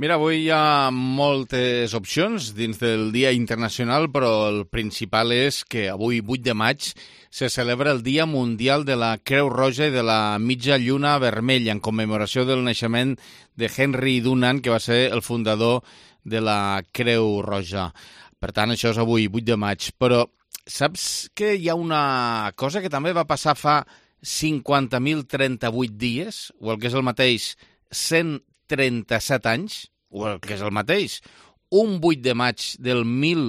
Mira, avui hi ha moltes opcions dins del Dia Internacional, però el principal és que avui, 8 de maig, se celebra el Dia Mundial de la Creu Roja i de la Mitja Lluna Vermella, en commemoració del naixement de Henry Dunant, que va ser el fundador de la Creu Roja. Per tant, això és avui, 8 de maig. Però saps que hi ha una cosa que també va passar fa 50.038 dies, o el que és el mateix, 137 anys, o el que és el mateix, un 8 de maig del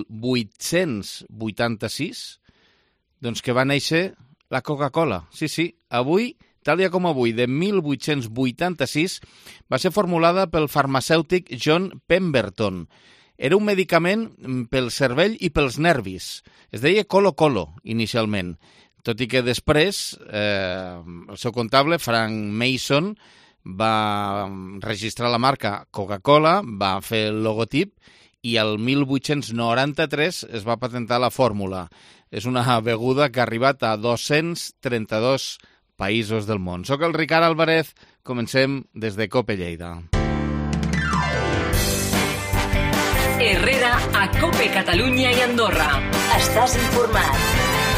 1886, doncs que va néixer la Coca-Cola. Sí, avui, tal dia com avui, de 1886, va ser formulada pel farmacèutic John Pemberton. Era un medicament pel cervell i pels nervis. Es deia Colo-Colo, inicialment, tot i que després el seu comptable, Frank Mason, va registrar la marca Coca-Cola, va fer el logotip i el 1893 es va patentar la fórmula. És una beguda que ha arribat a 232 països del món. Soc el Ricard Álvarez, comencem des de COPE Lleida. Herrera a COPE Catalunya i Andorra. Estàs informat.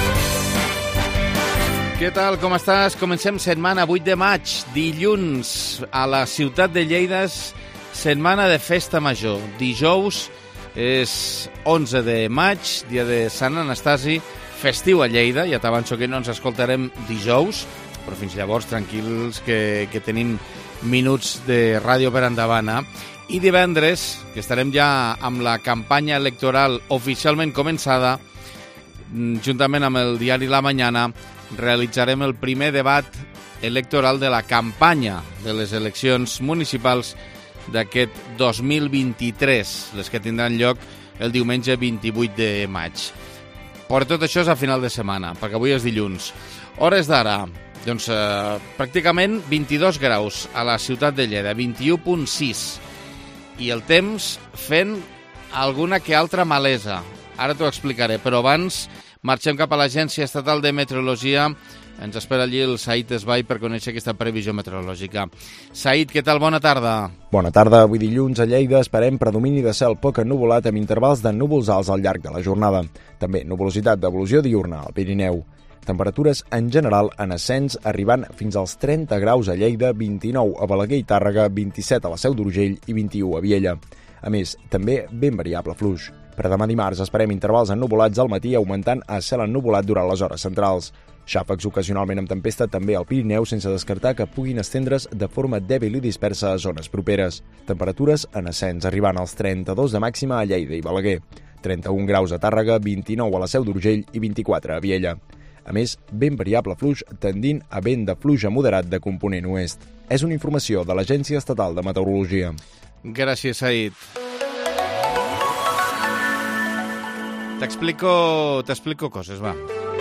Què tal, com estàs? Comencem setmana 8 de maig, dilluns, a la ciutat de Lleida, setmana de festa major. Dijous és 11 de maig, dia de Sant Anastasi, festiu a Lleida. Ja t'avanço que no ens escoltarem dijous, però fins llavors tranquils que tenim minuts de ràdio per endavant. I divendres, que estarem ja amb la campanya electoral oficialment començada, juntament amb el diari La Mañana, realitzarem el primer debat electoral de la campanya de les eleccions municipals d'aquest 2023, les que tindran lloc el diumenge 28 de maig. Però tot això és a final de setmana, perquè avui és dilluns. Hores d'ara, doncs pràcticament 22 graus a la ciutat de Lleida, 21,6. I el temps fent alguna que altra malesa. Ara t'ho explicaré, però abans marxem cap a l'Agència Estatal de Meteorologia. Ens espera allí el Said Esbai per conèixer aquesta previsió meteorològica. Said, què tal? Bona tarda. Bona tarda. Avui dilluns a Lleida esperem predomini de cel poc ennuvolat amb intervals de núvols alts al llarg de la jornada. També nuvolositat d'evolució diurna al Pirineu. Temperatures en general en ascens, arribant fins als 30 graus a Lleida, 29 a Balaguer i Tàrrega, 27 a la Seu d'Urgell i 21 a Viella. A més, també ben variable fluix. Per demà dimarts esperem intervals ennuvolats al matí, augmentant a cel ennuvolat durant les hores centrals. Xàfecs ocasionalment amb tempesta també al Pirineu, sense descartar que puguin estendre's de forma dèbil i dispersa a zones properes. Temperatures en ascens, arribant als 32 de màxima a Lleida i Balaguer, 31 graus a Tàrrega, 29 a la Seu d'Urgell i 24 a Viella. A més, ben variable fluix, tendint a vent de fluix a moderat de component oest. És una informació de l'Agència Estatal de Meteorologia. Gràcies, Said. T'explico coses, va.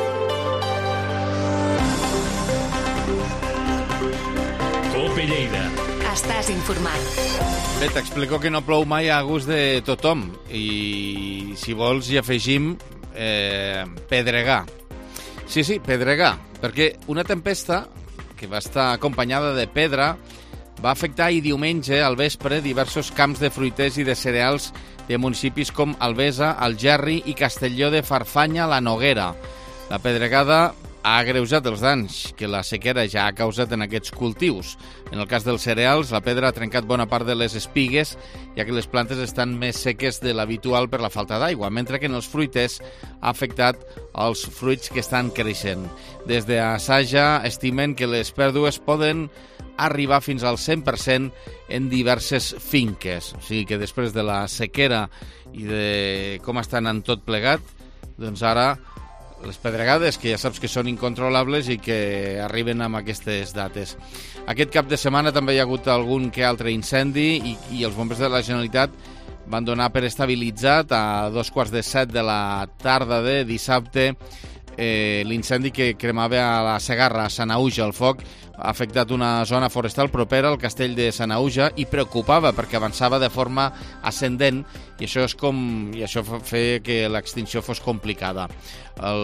COPE Lleida. Estàs informat. Bé, t'explico que no plou mai a gust de tothom. I si vols hi afegim pedregar. Sí, pedregar. Perquè una tempesta que va estar acompanyada de pedra va afectar ahir diumenge al vespre diversos camps de fruiters i de cereals de municipis com Albesa, Algerri i Castelló de Farfanya, la Noguera. La pedregada ha agreujat els danys que la sequera ja ha causat en aquests cultius. En el cas dels cereals, la pedra ha trencat bona part de les espigues, ja que les plantes estan més seques de l'habitual per la falta d'aigua, mentre que en els fruiters ha afectat els fruits que estan creixent. Des d'Assaja estimen que les pèrdues poden arribar fins al 100% en diverses finques. O sigui que després de la sequera i de com estan en tot plegat, doncs ara les pedregades, que ja saps que són incontrolables i que arriben amb aquestes dates. Aquest cap de setmana també hi ha hagut algun que altre incendi i els bombers de la Generalitat van donar per estabilitzat a 2:15 de la tarda de dissabte l'incendi que cremava a la Segarra, a Sanaüja. El foc ha afectat una zona forestal propera al castell de Sanaüja i preocupava perquè avançava de forma ascendent i això feia que l'extinció fos complicada.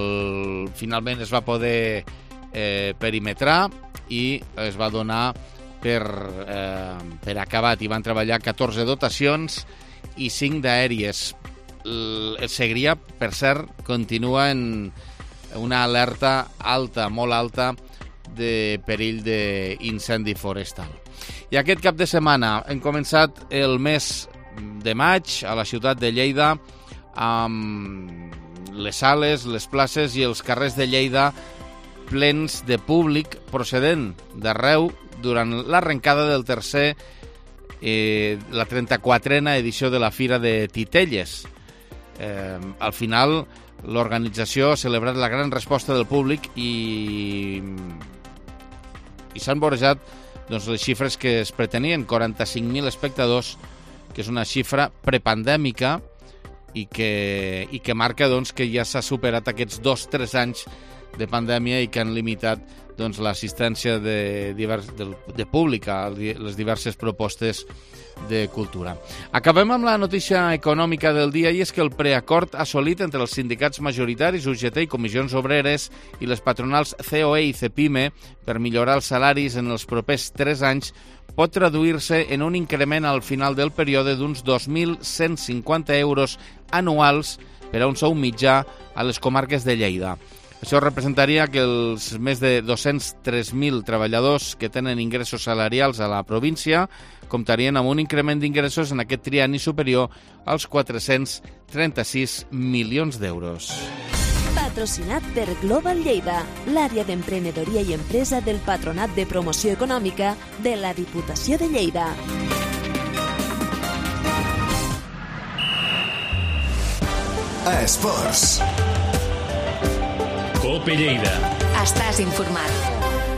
Finalment es va poder perimetrar i es va donar per acabat. Hi van treballar 14 dotacions i 5 d'aèries. El Segrià, per cert, continua en una alerta alta, molt alta, de perill d'incendi forestal. I aquest cap de setmana hem començat el mes de maig a la ciutat de Lleida amb les sales, les places i els carrers de Lleida plens de públic procedent d'arreu durant l'arrencada del tercer, la 34a edició de la Fira de Titelles. Al final, l'organització ha celebrat la gran resposta del públic i s'han vorejat les xifres que es pretenien, 45.000 espectadors, que és una xifra prepandèmica i que marca que ja s'ha superat aquests 2-3 anys de pandèmia i que han limitat l'assistència de públic a les diverses propostes de cultura. Acabem amb la notícia econòmica del dia, i és que el preacord assolit entre els sindicats majoritaris, UGT i Comissions Obreres, i les patronals COE i CEPIME per millorar els salaris en els propers 3 anys pot traduir-se en un increment al final del període d'uns 2.150 euros anuals per a un sou mitjà a les comarques de Lleida. Això representaria que els més de 203.000 treballadors que tenen ingressos salarials a la província comptarien amb un increment d'ingressos en aquest trienni superior als 436 milions d'euros. Patrocinat per Global Lleida, l'àrea d'emprenedoria i empresa del Patronat de Promoció Econòmica de la Diputació de Lleida. Esports. Cope Lleida. Estàs informat.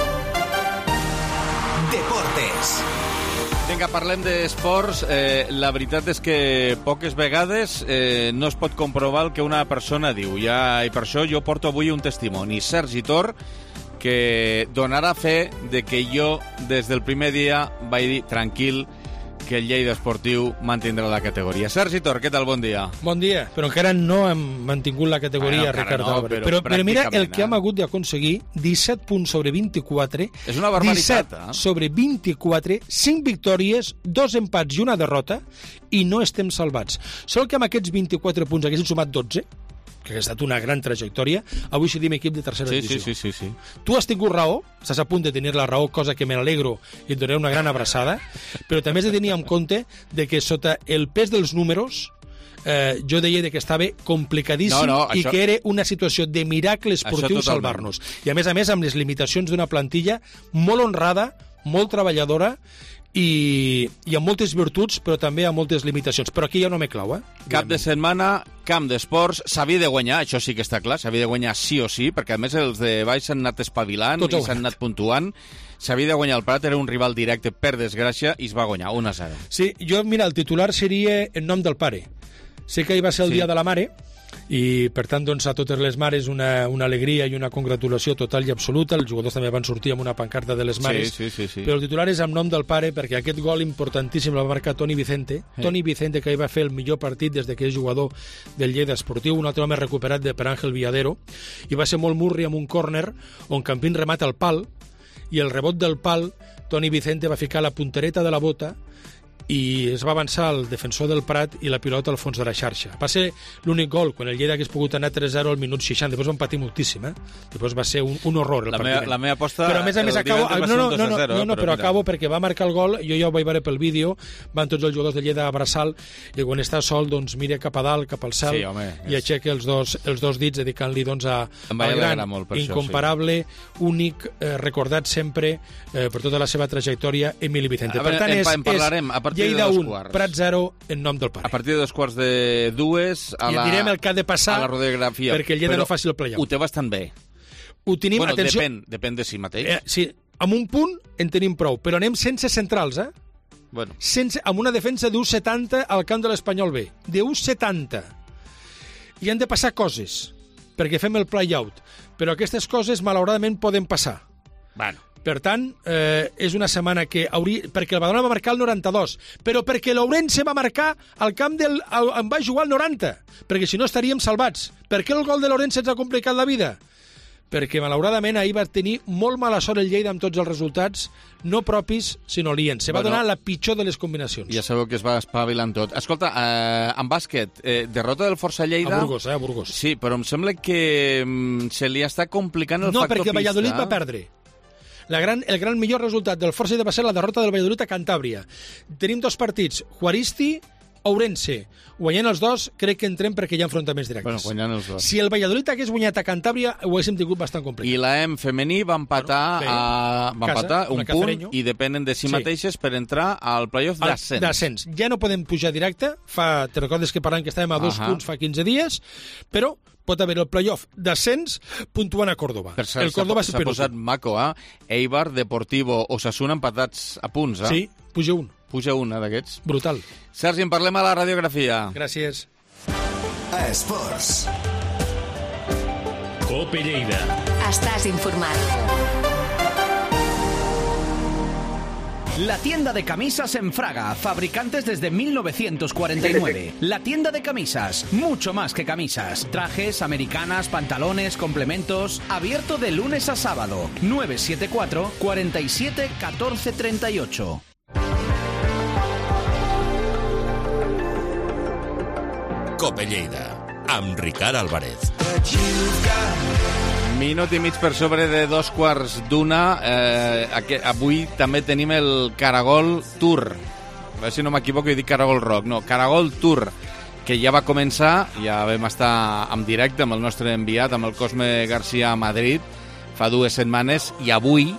Deportes. Vinga, parlem d'esports. La veritat és que poques vegades no es pot comprovar el que una persona diu. I per això jo porto avui un testimoni. Sergi Tor, que donarà fe de que jo des del primer dia vaig dir tranquil que el Lleida Esportiu mantindrà la categoria. Sergi Tor, què tal? Bon dia. Bon dia, però encara no hem mantingut la categoria, Ricard Álvarez. Però mira el que hem hagut d'aconseguir, 17 punts sobre 24. És una barbaritat, 17 sobre 24, 5 victòries, 2 empats i una derrota, i no estem salvats. Sol que amb aquests 24 punts haguessin sumat 12, que ha estat una gran trajectòria, avui cedim equip de tercera divisió. Sí. Tu has tingut raó, estàs a punt de tenir la raó, cosa que me n'alegro i et donaré una gran abraçada, però també has de tenir en compte de que sota el pes dels números jo deia que estava complicadíssim i que era una situació de miracle esportiu salvar-nos. I a més amb les limitacions d'una plantilla molt honrada, molt treballadora, i amb moltes virtuts, però també amb moltes limitacions. Però aquí ja no me clau, Cap de setmana, camp d'esports, s'havia de guanyar, això sí que està clar, s'havia de guanyar sí o sí, perquè a més els de baix s'han anat espavilant i s'han anat puntuant. S'havia de guanyar el Prat, era un rival directe, per desgràcia, i es va guanyar 1-0. Sí, jo, mira, el titular seria en nom del pare. Sé que ahir va ser el dia de la mare, i per tant doncs, a totes les mares una alegria i una congratulació total i absoluta. Els jugadors també van sortir amb una pancarta de les mares, sí. Però el titular és en nom del pare, perquè aquest gol importantíssim el va marcar Toni Vicente. Toni Vicente, que ahir va fer el millor partit des que és jugador del Lleida Esportiu, un altre home recuperat per Àngel Villadero, i va ser molt murri amb un córner on Campín remata el pal, i el rebot del pal Toni Vicente va ficar la puntereta de la bota i es va avançar el defensor del Prat i la pilota al fons de la xarxa. Va ser l'únic gol, quan el Lleida hagués pogut anar 3-0 al minut 60. Després van patir moltíssim, Després va ser un horror el partiment. La meva aposta... Però a més acabo... No, però acabo perquè va marcar el gol, jo ja ho vaig veure pel vídeo, van tots els jugadors de Lleida a abraçar-lo, i quan està sol, doncs mira cap a dalt, cap al cel, i aixeca els dos dits, dedicant-li al gran, incomparable, únic, recordat sempre per tota la seva trajectòria, Emili Vicente. Per tant, és Lleida 1, Prat 0, en nom del pare. A partir de 2:45 i direm el que ha de passar a la radiografia, perquè el Lleida no faci el play-out. Ho té bastant bé. Ho tenim, atenció... Depèn de si mateix. Sí, amb un punt en tenim prou, però anem sense centrals, Bueno. Amb una defensa d'1,70 al camp de l'Espanyol B. De 1,70. I han de passar coses, perquè fem el play-out. Però aquestes coses, malauradament, poden passar. Bueno. Per tant, és una setmana que perquè el Badalona va marcar el 92, però perquè l'Ourense va marcar al camp on va jugar el 90, perquè si no estaríem salvats. Per què el gol de l'Ourense ens ha complicat la vida? perquè malauradament ahir va tenir molt mala sort el Lleida amb tots els resultats, no propis, sinó aliens. Se va donar la pitjor de les combinacions. Ja sabeu que es va espavilant tot. Escolta, en bàsquet, derrota del Força Lleida... A Burgos, a Burgos. Sí, però em sembla que se li està complicant el factor pista. No, perquè Valladolid va perdre. El gran millor resultat del Força Lleida va ser la derrota del Valladolid a Cantàbria. Tenim 2 partits, Juaristi, Ourense. Guanyant els 2, crec que entrem perquè hi ha enfrontaments directes. Bueno, guanyant els 2. Si el Valladolid hagués guanyat a Cantàbria, ho haguéssim tingut bastant complicat. I l'AM femení va empatar, un punt i depenen de si mateixes per entrar al playoff d'ascens. Ja no podem pujar directe. Te recordes que parlàvem que estàvem a 2 punts fa 15 dies, però pot haver el playoff d'ascens puntuant a Córdoba. Per cert, s'ha posat maco, Eibar, Deportivo, Osasuna empatats a punts, Sí, puja un. Puja una d'aquests. Brutal. Sergi, en parlem a la radiografia. Gràcies. Esports. Cope Lleida. Estàs informat. La tienda de camisas en Fraga, fabricantes desde 1949. La tienda de camisas, mucho más que camisas. Trajes, americanas, pantalones, complementos. Abierto de lunes a sábado. 974 47 14 38. Cope Lleida, amb Ricard Álvarez. Minut i mig per sobre de 2:15. Avui també tenim el Caragol Tour. A veure si no m'equivoco i dic Caragol Rock. No, Caragol Tour, que ja va començar, ja vam estar en directe amb el nostre enviat, amb el Cosme García a Madrid, fa 2 setmanes, i avui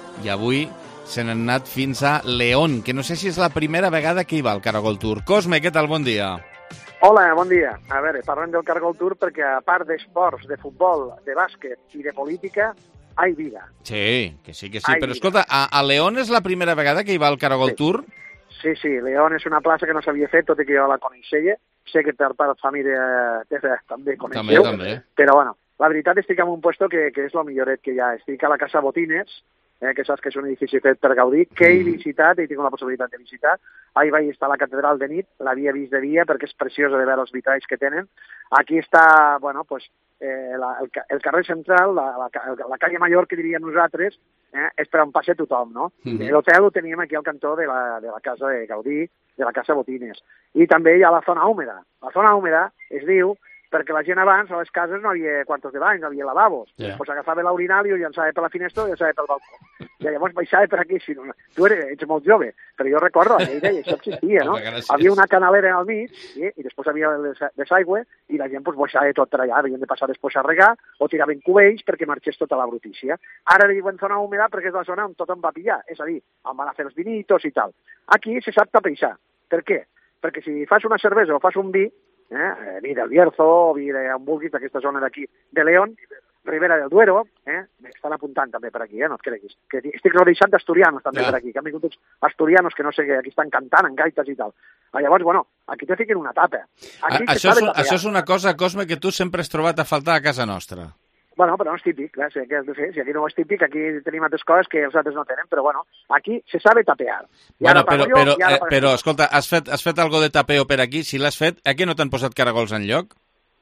se n'han anat fins a León, que no sé si és la primera vegada que hi va el Caragol Tour. Cosme, què tal? Bon dia. Hola, bon dia. A veure, parlem del Caragol Tour perquè a part d'esports, de futbol, de bàsquet i de política, hi vida. Sí, que sí. Però escolta, a León és la primera vegada que hi va el Caragol Tour? Sí, León és una plaça que no s'havia fet, tot i que jo la coneixia. Sé que per part de família també coneixeu. També. Però bueno, la veritat estic en un puesto que és el milloret que hi ha. Estic a la Casa Botines, que saps que és un edifici fet per Gaudí, que he visitat i tinc la possibilitat de visitar. Ahir vaig estar a la catedral de nit, l'havia vist de dia perquè és preciosa de veure els vitralls que tenen. Aquí està, bueno, pues, el carrer central, la calle Major, que diríem nosaltres, és per on passa tothom, no? L'hotel ho teníem aquí al cantó de la casa de Gaudí, de la Casa Botines. I també hi ha la zona húmeda. La zona húmeda es diu perquè la gent abans a les cases no hi havia quartos de bany, no hi havia lavabos. Pues agafava l'orinal i ho llançava per la finestra o llançava pel balcó. I llavors baixava per aquí. Tu ets molt jove, però jo recordo, a Lleida això existia, no? Havia una canalera al mig i després havia desaigüe i la gent baixava tot per allà. Havien de passar després a regar o tiraven cubells perquè marxés tota la brutícia. Ara li diuen zona húmeda perquè és la zona on tothom va pillar, és a dir, on van a fer els vinitos i tal. Aquí se sap tapeixar. Per què? Perquè si fas una cervesa o fas un vi, vi del Bierzo, vi d'on vulguis, d'aquesta zona d'aquí, de León, Ribera del Duero, m'estan apuntant també per aquí, no et creguis, que estic rodejat d'asturianos també per aquí, que han vingut uns asturianos que no sé què, aquí estan cantant en gaites i tal. Llavors, bueno, aquí te fiquen una tapa. Això és una cosa, Cosme, que tu sempre has trobat a faltar a casa nostra. Bueno, però no és típic, clar, si aquí no és típic, aquí tenim altres coses que els altres no tenen, però bueno, aquí se sabe tapear. Bueno, però, escolta, has fet algo de tapeo per aquí? Si l'has fet, aquí no t'han posat caragols en lloc?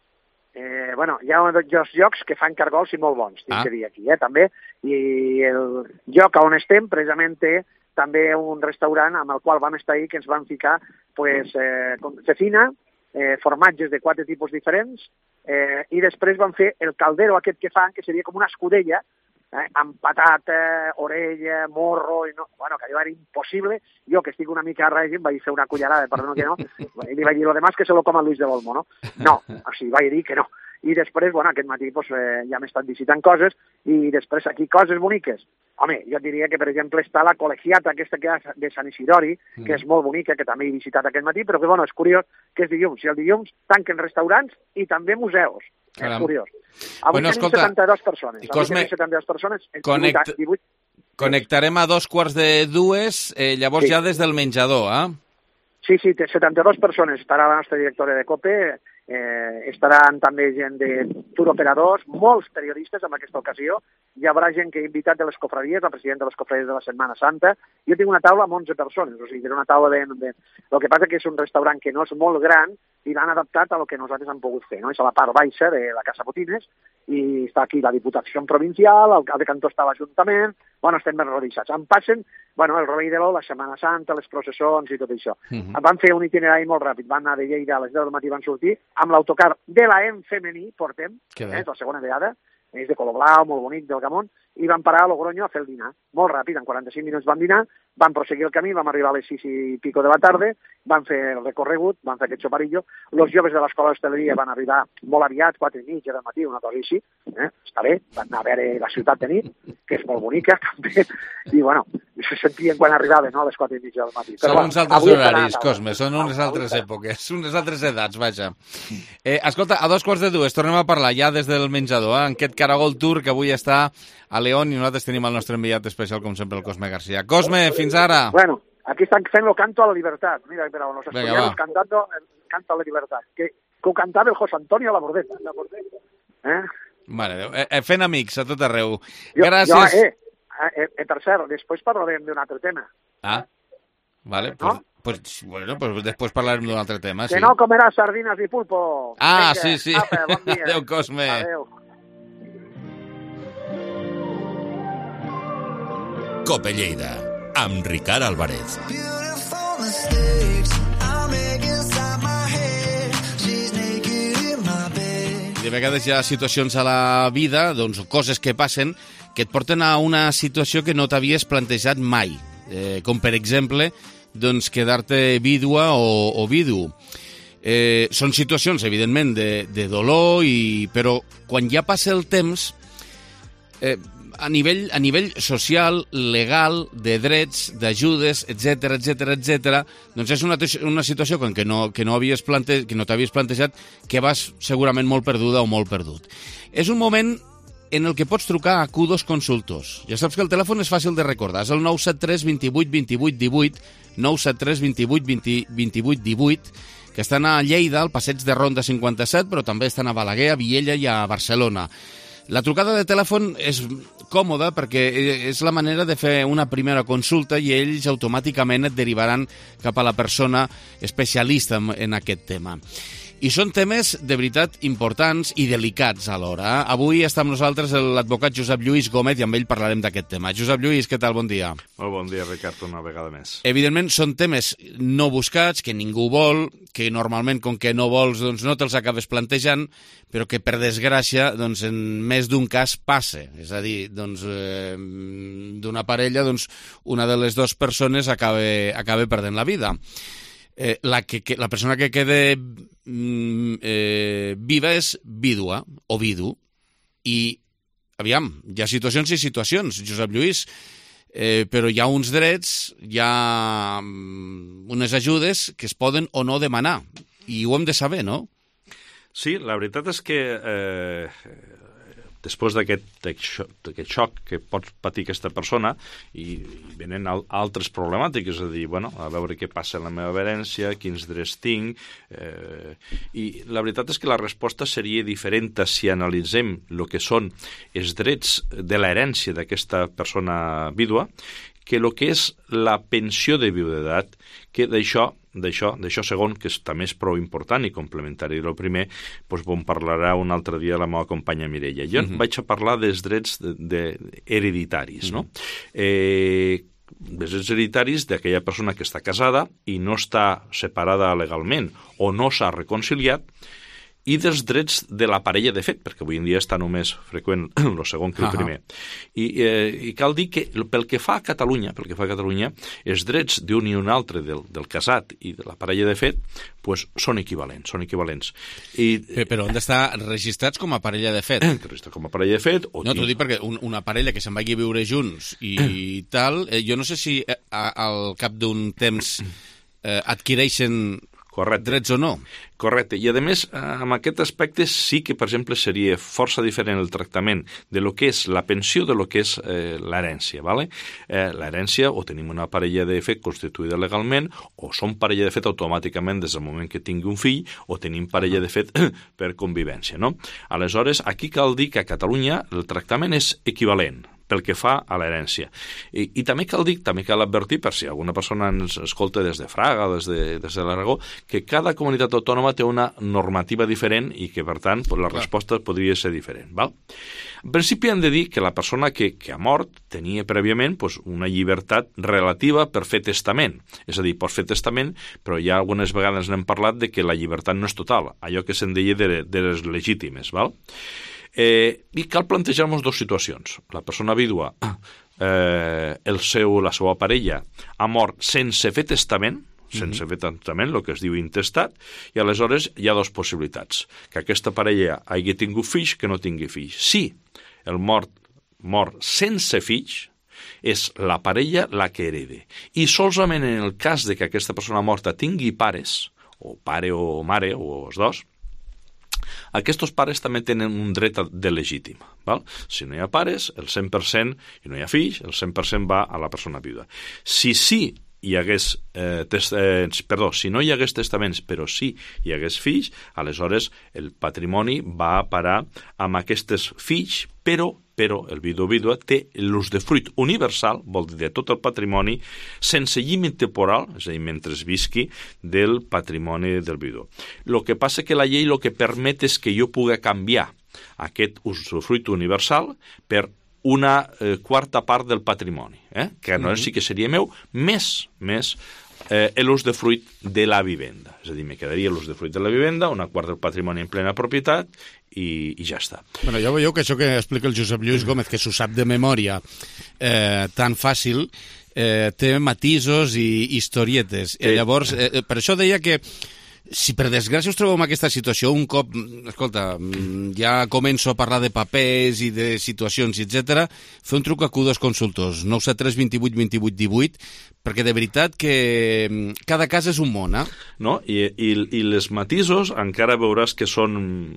Bueno, hi ha dos llocs que fan cargols i molt bons, tinc que dir aquí, també, i el lloc on estem, precisament, té també un restaurant amb el qual vam estar ahir, que ens van ficar, pues, cecina, formatges de 4 tipus diferents, i després van fer el caldero aquest que fan, que seria com una escudella, amb patata, orella, morro, i no, bueno, que allò era impossible. Jo, que estic una mica a règim, vaig fer una cullerada, perdó que no, i li vaig dir, lo demás que se lo coma Luis de Olmo, no? No, o sigui, vaig dir que no. I després, bueno, aquest matí pues, ja m'he estat visitant coses, i després aquí coses boniques. Home, jo diria que, per exemple, està la col·legiata aquesta que hi ha de Sant Isidori, que és molt bonica, que també he visitat aquest matí, però que, bueno, és curiós que és dilluns. I el dilluns tanquen restaurants i també museus. És curiós. Avui tenim 72 persones. Cosme, 72 persones. Connectarem a 2:45, llavors ja des del menjador, Sí, 72 persones. Estarà la nostra directora de COPE, estaran també gent de turoperadors, molts periodistes en aquesta ocasió. Hi haurà gent que he invitat de les cofradies, la presidenta de les cofradies de la Setmana Santa. Jo tinc una taula amb 11 persones, o sigui, és una taula de... El que passa que és un restaurant que no és molt gran, i l'han adaptat a lo que nosaltres hem pogut fer, no? És a la part baixa de la Casa Botines, i està aquí la Diputació Provincial, al cap de cantó està l'Ajuntament, bueno, estem ben rodejats. En passen, bueno, el Rovell de l'Ou, la Setmana Santa, les processons i tot això. Van fer un itinerari molt ràpid, van anar de Lleida a les 10 del matí, van sortir, amb l'autocar de l'EM femení, portem, és la segona vegada, és de color blau, molt bonic, del Gamón, i van parar a Logroño a fer el dinar. Molt ràpid, en 45 minuts van dinar, van proseguir el camí, vam arribar a les 6 i pico de la tarda, van fer el recorregut, van fer aquest xoparillo. Els joves de l'Escola d'Hostaleria van arribar molt aviat, 4:30 del matí, una cosa així, està bé, van anar a veure la ciutat de nit, que és molt bonica, també, i bueno, se sentien quan arribaven, no?, a les 4:30 del matí. Són uns altres horaris, Cosme, són unes altres èpoques, unes altres edats, vaja. Escolta, a 2:45 tornem a parlar ja des del menjador, en aquest Caragol Tour que avui està a León i nosaltres tenim el nostre enviat especial, com sempre, el Cosme García. Cosme, fins ara! Bueno, aquí estan fent el canto a la libertad. Mira, pero los asturianos cantando el canto a la libertad. Que ho cantava el José Antonio Labordeta. Mare de Déu, fent amics a tot arreu. Gràcies. Per cert, després parlarem d'un altre tema. Ah, vale, no? Pues després parlarem d'un altre tema, sí. Que no comeràs sardines ni pulpo. Ah, sí, sí. Bon dia. Adéu, Cosme. Adéu. Cope Lleida, amb Ricard Álvarez. De vegades hi ha situacions a la vida, doncs coses que passen, que et porten a una situació que no t'havies plantejat mai. Com per exemple, doncs quedar-te vídua o vidu. Són situacions, evidentment, de dolor, però quan ja passa el temps, a nivell social, legal, de drets, d'ajudes, etc, doncs és una situació que no t'havies plantejat, que vas segurament molt perduda o molt perdut. És un moment en el que pots trucar a Q2 Consultors. Ja saps que el telèfon és fàcil de recordar, és el 973 28 28 18, 973 28 28 18, que estan a Lleida, al passeig de Ronda 57, però també estan a Balaguer, a Viella i a Barcelona. La trucada de telèfon és còmoda perquè és la manera de fer una primera consulta i ells automàticament et derivaran cap a la persona especialista en aquest tema. I són temes de veritat importants i delicats alhora. Avui està amb nosaltres l'advocat Josep Lluís Gómez i amb ell parlarem d'aquest tema. Josep Lluís, què tal? Bon dia. Molt bon dia, Ricard, una vegada més. Evidentment són temes no buscats, que ningú vol, que normalment com que no vols doncs no te'ls acabes plantejant, però que per desgràcia doncs, en més d'un cas passa. És a dir, doncs, d'una parella doncs, una de les dues persones acaba perdent la vida. La persona que queda viva és vídua o vidu i, aviam, hi ha situacions i situacions, Josep Lluís, però hi ha uns drets, hi ha unes ajudes que es poden o no demanar i ho hem de saber, no? Sí, la veritat és que després d'aquest xoc que pot patir aquesta persona i venen altres problemàtiques, és a dir, bueno, a veure què passa en la meva herència, quins drets tinc, i la veritat és que la resposta seria diferent si analitzem el que són els drets de l'herència d'aquesta persona vídua que el que és la pensió de viudetat, que d'això segon, que també és prou important i complementari del primer, doncs en parlarà un altre dia la meva companya Mireia. Jo vaig a parlar dels drets hereditaris, no? Els drets hereditaris d'aquella persona que està casada i no està separada legalment o no s'ha reconciliat, i dels drets de la parella de fet, perquè avui en dia està només freqüent el segon que el primer. I cal dir que pel que fa a Catalunya, els drets d'un i un altre del casat i de la parella de fet pues, són equivalents. Però han d'estar registrats com a parella de fet. Registrats com a parella de fet. No, t'ho dic perquè una parella que se'n vagi a viure junts i tal, jo no sé si al cap d'un temps adquireixen drets o no. Correcte. I, a més, en aquest aspecte sí que, per exemple, seria força diferent el tractament de lo que és la pensió de lo que és l'herència. ¿Vale? L'herència, o tenim una parella de fet constituïda legalment, o som parella de fet automàticament des del moment que tingui un fill, o tenim parella de fet per convivència. No? Aleshores, aquí cal dir que a Catalunya el tractament és equivalent. pel que fa a l'herència. I també cal dir, també cal advertir, per si alguna persona ens escolta des de Fraga o des de l'Aragó, que cada comunitat autònoma té una normativa diferent i que, per tant, la resposta podria ser diferent. Val? En principi hem de dir que la persona que ha mort tenia prèviament una llibertat relativa per fer testament. És a dir, pots fer testament, però ja algunes vegades n'hem parlat de que la llibertat no és total, allò que se'n deia de les legítimes. Val? I cal plantejar-nos dues situacions. La persona vídua, la seva parella, ha mort sense fer testament, sense fer testament, el que es diu intestat, i aleshores hi ha dues possibilitats. Que aquesta parella hagi tingut fills, que no tingui fills. Si el mort sense fills, és la parella la que herede. I solament en el cas de que aquesta persona morta tingui pares, o pare o mare, o els dos, aquests pares també tenen un dret de legítim. Val? Si no hi ha pares, el 100%, i no hi ha fills, el 100% va a la persona viuda. Si hi hagués si no hi hagués testaments, però sí hi hagués fills, aleshores el patrimoni va a parar amb aquests fills, però el vidu o vídua té l'usdefruit universal, vol dir de tot el patrimoni, sense límit temporal, és a dir, mentre visqui, del patrimoni del vidu. El que passa que la llei el que permet és que jo pugui canviar aquest usdefruit universal per una quarta part del patrimoni, que no sí que seria meu, més l'usdefruit de la vivenda. És a dir, me quedaria l'usdefruit de la vivenda, una quarta del patrimoni en plena propietat, i ja està. Bueno, ja veieu que això que explica el Josep Lluís Gómez, que s'ho sap de memòria tan fàcil, té matisos i historietes. Llavors, per això deia que si per desgràcia us trobeu en aquesta situació, un cop, escolta, ja començo a parlar de papers i de situacions, etc., fer un truc a Q2 Consultors, 973 28 28 18, perquè de veritat que cada cas és un món, No? I les matisos encara veuràs que són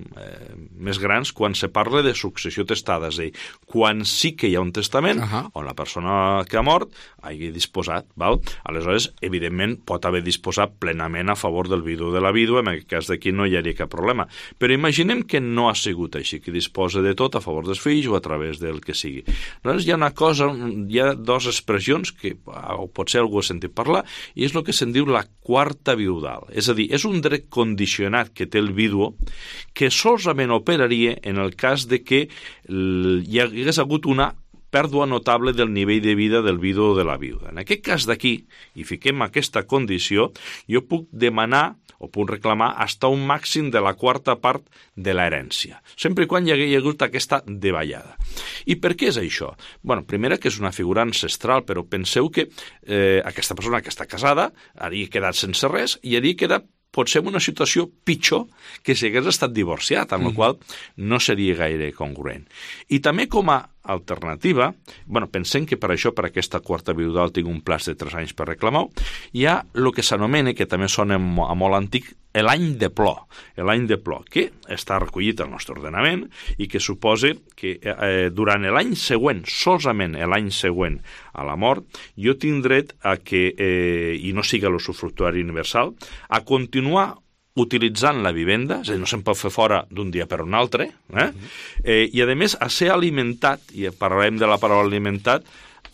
més grans quan se parla de successió testada, és a dir, quan sí que hi ha un testament on la persona que ha mort hagi disposat, val? Aleshores, evidentment, pot haver disposat plenament a favor del vidu de la vídua, en aquest cas d'aquí no hi hauria cap problema. Però imaginem que no ha sigut així, que disposa de tot a favor dels fills o a través del que sigui. Aleshores, hi ha una cosa, hi ha dues expressions que potser algú ha sentit parlar, i és el que se'n diu la quarta viudal. És a dir, és un dret condicionat que té el vídua que solament operaria en el cas de que hi hagués hagut una pèrdua notable del nivell de vida del vidu o de la viuda. En aquest cas d'aquí, i fiquem aquesta condició, jo puc demanar o puc reclamar fins a un màxim de la quarta part de l'herència, sempre i quan hi hagi hagut aquesta davallada. I per què és això? Bueno, primera, que és una figura ancestral, però penseu que aquesta persona que està casada hauria quedat sense res i hauria quedat potser en una situació pitjor que si hagués estat divorciat, amb la qual no seria gaire congruent. I també com a alternativa, pensem que per això, per aquesta quarta viudal, tinc un plaç de 3 anys per reclamar-ho, hi ha el que s'anomena, que també sona a molt antic, l'any de plor. L'any de plor, que està recollit al nostre ordenament i que suposa que durant l'any següent, solament l'any següent a la mort, jo tinc dret a que, i no siga l'usufructuari universal, a continuar utilitzant la vivenda, és a dir, no se'n pot fer fora d'un dia per un altre, i a més a ser alimentat, i parlarem de la paraula alimentat,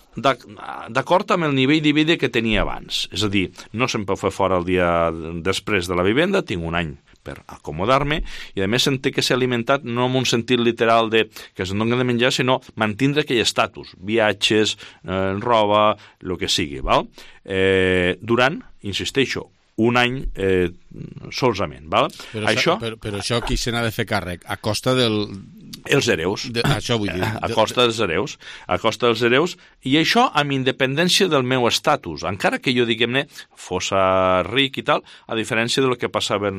d'acord amb el nivell de vida que tenia abans. És a dir, no se'n pot fer fora el dia després de la vivenda, tinc un any per acomodar-me, i a més se'n té que ser alimentat no en un sentit literal de que se'n doni de menjar, sinó mantindre aquell estatus, viatges, roba, el que sigui, val? Durant, insisteixo, un any solament, val? Però això qui se n'ha de fer càrrec? A costa del... Els hereus. Això vull dir. A costa dels hereus. A costa dels hereus. I això amb independència del meu estatus. Encara que jo, diguem-ne, fos ric i tal, a diferència del que passava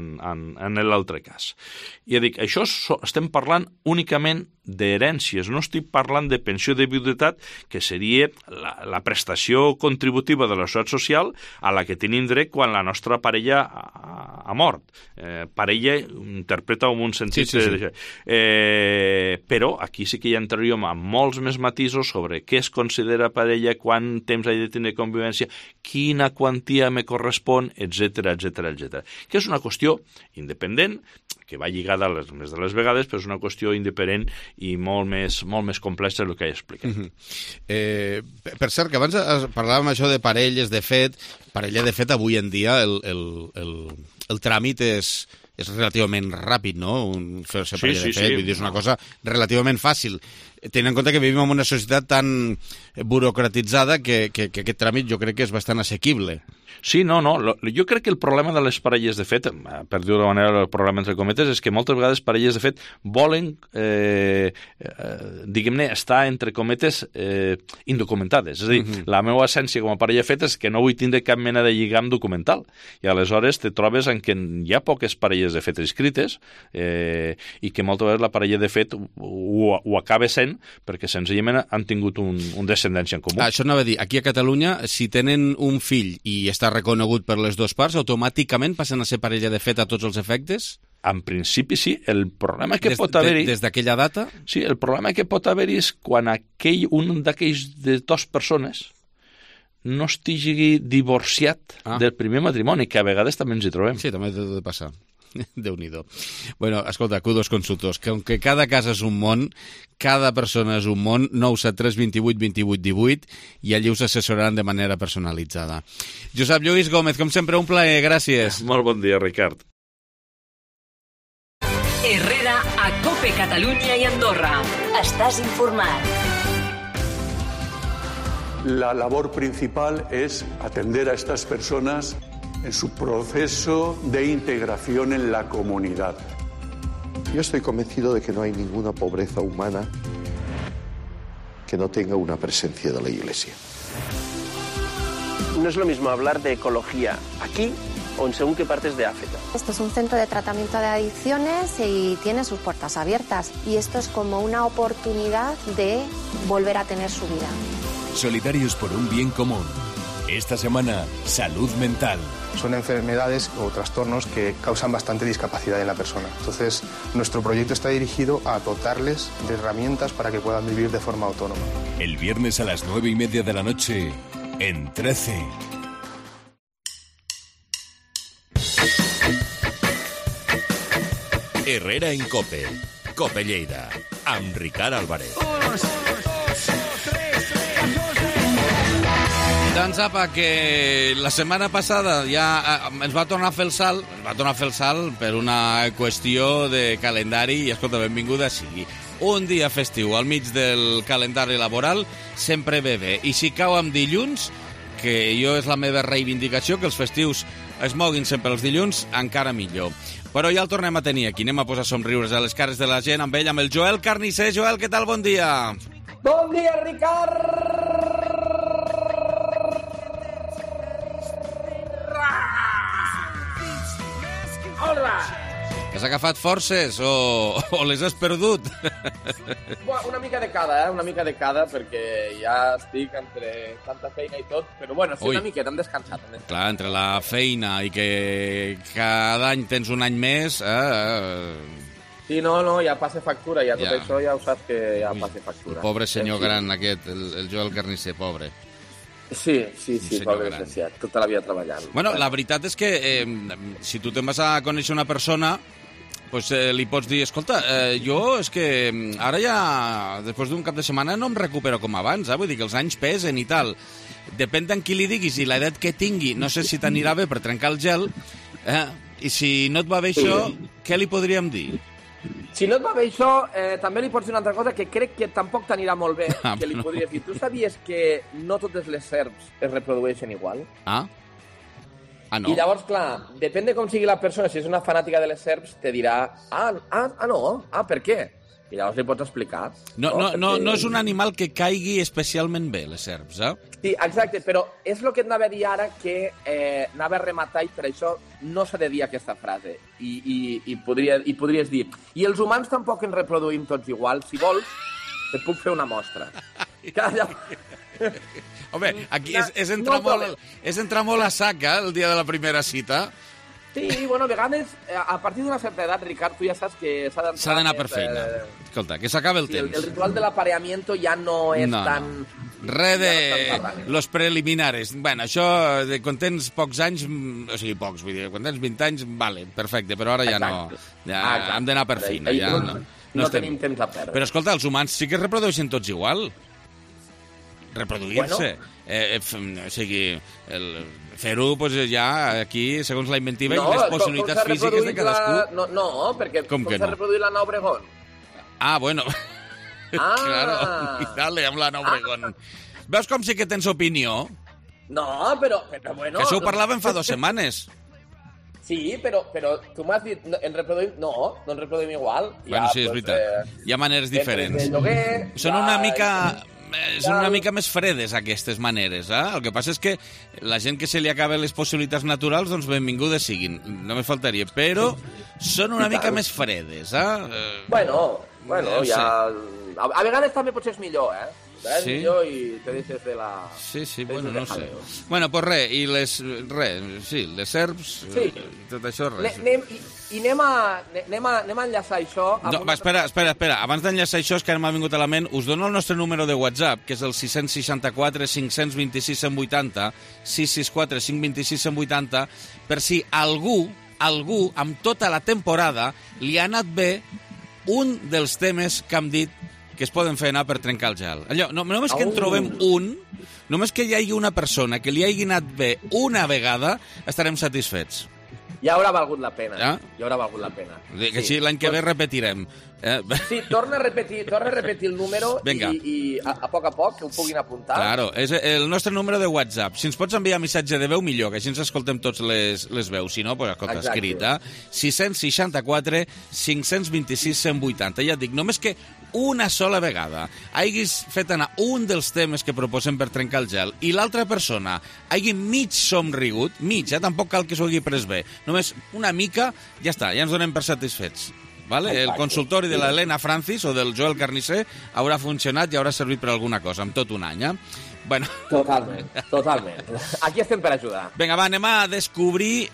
en l'altre cas. I ja dic, això estem parlant únicament d'herències. No estic parlant de pensió de viudetat, que seria la prestació contributiva de la Seguretat Social a la que tenim dret quan la nostra parella a mort. Parella interpreta en un sentit... Sí. Però aquí sí que ja entraríem amb molts més matisos sobre què es considera parella, quant temps ha de tenir convivència, quina quantia me correspon, etc. Que és una qüestió independent, que va lligada més de les vegades, però és una qüestió independent i molt més complexa del que he explicat. Per cert, que abans parlàvem això de parelles de fet. Parella de fet, avui en dia el tràmit és relativament ràpid, no? Fer-se parella de fet, vull dir, és una cosa relativament fàcil. Tenint en compte que vivim en una societat tan burocratitzada que aquest tràmit jo crec que és bastant assequible. Sí, no. Jo crec que el problema de les parelles de fet, per dir-ho de manera, el problema entre cometes, és que moltes vegades parelles de fet volen, diguem-ne, estar entre cometes indocumentades. És a dir, la meva essència com a parella de fet és que no vull tindre cap mena de lligam documental. I aleshores te trobes en que hi ha poques parelles de fet escrites i que moltes vegades la parella de fet ho acaba sent perquè senzillament han tingut un descendència en comú. Això anava a dir, aquí a Catalunya, si tenen un fill i està reconegut per les dues parts, automàticament passen a ser parella de fet a tots els efectes? En principi sí, el problema que pot haver-hi... Des d'aquella data? Sí, el problema que pot haver-hi és quan un d'aquells de dues persones no estigui divorciat del primer matrimoni, que a vegades també ens hi trobem. Sí, també ha de passar. Déu-n'hi-do. Bueno, escolta, Q2 Consultors, que aunque cada casa és un món, cada persona és un món, 973 28 28 18, i allí us assessoraran de manera personalitzada. Josep Lluís Gómez, com sempre, un plaer, gràcies. Molt bon dia, Ricard. Herrera a COPE Catalunya i Andorra. Estàs informat. La labor principal es atender a estas personas en su proceso de integración en la comunidad. Yo estoy convencido de que no hay ninguna pobreza humana que no tenga una presencia de la Iglesia. No es lo mismo hablar de ecología aquí o en según qué partes de África. Esto es un centro de tratamiento de adicciones y tiene sus puertas abiertas. Y esto es como una oportunidad de volver a tener su vida. Solidarios por un bien común. Esta semana, salud mental. Son enfermedades o trastornos que causan bastante discapacidad en la persona. Entonces, nuestro proyecto está dirigido a dotarles de herramientas para que puedan vivir de forma autónoma. El viernes a las 9:30 de la noche, en 13. Herrera en COPE. COPE Lleida. Amb Ricard Álvarez. Doncs apa, que la setmana passada ja ens va tornar a fer el salt, per una qüestió de calendari i, escolta, benvinguda sigui. Un dia festiu al mig del calendari laboral sempre ve bé. I si cau amb dilluns, que jo és la meva reivindicació, que els festius es moguin sempre els dilluns, encara millor. Però ja el tornem a tenir aquí. Anem a posar somriures a les cares de la gent amb ell, amb el Joel Carnisser. Joel, què tal? Bon dia. Bon dia, Ricard. Has agafat forces o les has perdut? Una mica de cada, perquè ja estic entre tanta feina i tot, però bueno, sí, una miqueta, hem descansat. Clar, entre la feina i que cada any tens un any més... Sí, no, ja passa factura, ja tot això ja ho saps que ja passa factura. El pobre senyor gran aquest, el Joel Carnisser, pobre. Sí, pobre desgraciat, tota la vida treballant. Bueno, la veritat és que si tu te'n vas a conèixer una persona, pues, li pots dir, escolta, jo és que ara ja, després d'un cap de setmana, no em recupero com abans, vull dir que els anys pesen i tal. Depèn d'en qui li diguis i l'edat que tingui, no sé si t'anirà bé per trencar el gel, i si no et va bé això, què li podríem dir? Si no et va bé això, també li pots dir una altra cosa que crec que tampoc t'anirà molt bé, que li podries dir. Tu sabies que no totes les serps es reprodueixen igual? No. I llavors, clar, depèn de com sigui la persona, si és una fanàtica de les serps, te dirà, per què? I llavors li pots explicar. No és un animal que caigui especialment bé, les serps, Sí, exacte, però és el que et anava a dir ara, que anava a rematar i per això no s'ha de dir aquesta frase. I podries dir, i els humans tampoc ens reproduïm tots igual, si vols, et puc fer una mostra. Home, aquí és entrar molt a sac, el dia de la primera cita. Sí, bueno, a vegades, a partir d'una certa edat, Ricard, tu ja saps que s'ha d'anar per feina. Escolta, que s'acabe el temps. El ritual de l'apareamiento ja no és tan... Res de los preliminares. Bueno, això, de quan tens pocs anys, o sigui, pocs, vull dir, quan tens 20 anys, vale, perfecte, però ara ja no. Ja hem d'anar per feina. Ja no tenim temps a perdre. Però, escolta, els humans sí que es reprodueixen tots igual. Reproduir-se. O sigui, fer-ho ja aquí, segons la inventiva i les possibilitats físiques de cadascú. No, perquè com s'ha reproduït l'Anna Obregón? Ah, bueno... Claro, y dale, amb l'Anna Obregón. Veus com sí que tens opinió? No, però bueno... Que això ho parlàvem fa 2 setmanes. Sí, però tu m'has dit, en reproduïm... No en reproduïm igual. Bueno, sí, és veritat. Hi ha maneres diferents. Són una mica més fredes, aquestes maneres, eh? El que passa és que la gent que se li acaben les possibilitats naturals, doncs benvingudes siguin, només faltaria, però són una mica més fredes, eh? Bueno, ja... A vegades també potser és millor, eh? Sí. Millor i te deixes de la... Sí, bueno, no sé. Bueno, pues res, i les serps, tot això, res. I anem a enllaçar això... No, espera, abans d'enllaçar això, és que ara m'ha vingut a la ment, us dono el nostre número de WhatsApp, que és el 664 526 180, 664 526 180, per si algú, amb tota la temporada, li ha anat bé un dels temes que hem dit que es poden fer anar per trencar el gel. Allò, només que en trobem un, només que hi hagi una persona que li hagi anat bé una vegada, estarem satisfets. Ja haurà valgut la pena. Ja haurà valgut la pena. Que així l'any que ve repetirem. Sí, torna a repetir el número i a poc que ho puguin apuntar. Claro, és el nostre número de WhatsApp. Si ens pots enviar missatge de veu, millor, que així ens escoltem tots les veus. Si no, pues, escolta, escrit, 664 526 180. Ja et dic, només que una sola vegada haguis fet anar un dels temes que proposem per trencar el gel i l'altra persona hagi mig somrigut, tampoc cal que s'ho hagi pres bé, només una mica, ja està, ja ens donem per satisfets. Vale? El consultori de l'Helena Francis o del Joel Carnicer haurà funcionat i haurà servit per alguna cosa, amb tot un any, Bueno. Totalment. Aquí estem per ajudar. Vinga, va, anem a descobrir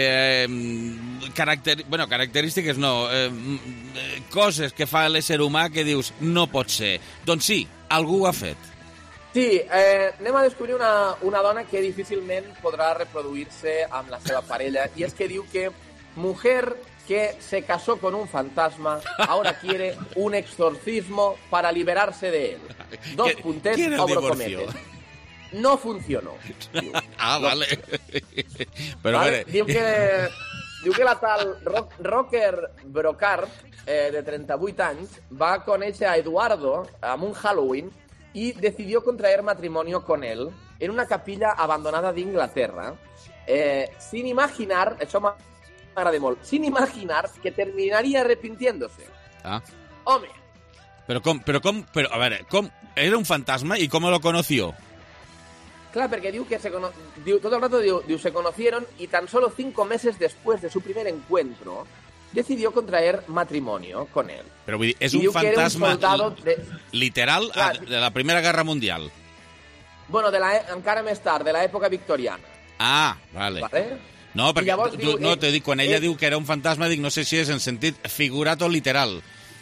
característiques, no, coses que fa l'ésser humà que dius, no pot ser. Doncs sí, algú ho ha fet. Sí, anem a descobrir una dona que difícilment podrà reproduir-se amb la seva parella, i és que diu que mujer que se casó con un fantasma ahora quiere un exorcismo para liberarse de él. 2 puntets, obro comete. No funcionó. Vale. Però vale, diu que la tal Rocker Brocard, de 38 anys, va conèixer a Eduardo en un Halloween y decidió contraer matrimonio con él en una capilla abandonada de Inglaterra, sin imaginar, això m'agrada molt, sin imaginar que terminaría arrepintiéndose. Home. Pero, a ver, ¿era un fantasma y cómo lo conoció? Claro, porque diu que todo el rato se conocieron y tan solo 5 meses después de su primer encuentro decidió contraer matrimonio con él. Pero es un fantasma literal de la Primera Guerra Mundial. Bueno, encara més tard, de l'època victoriana. Ah, vale. No, perquè t'he dit, quan ella diu que era un fantasma, dic, no sé si és en sentit figurat o literal.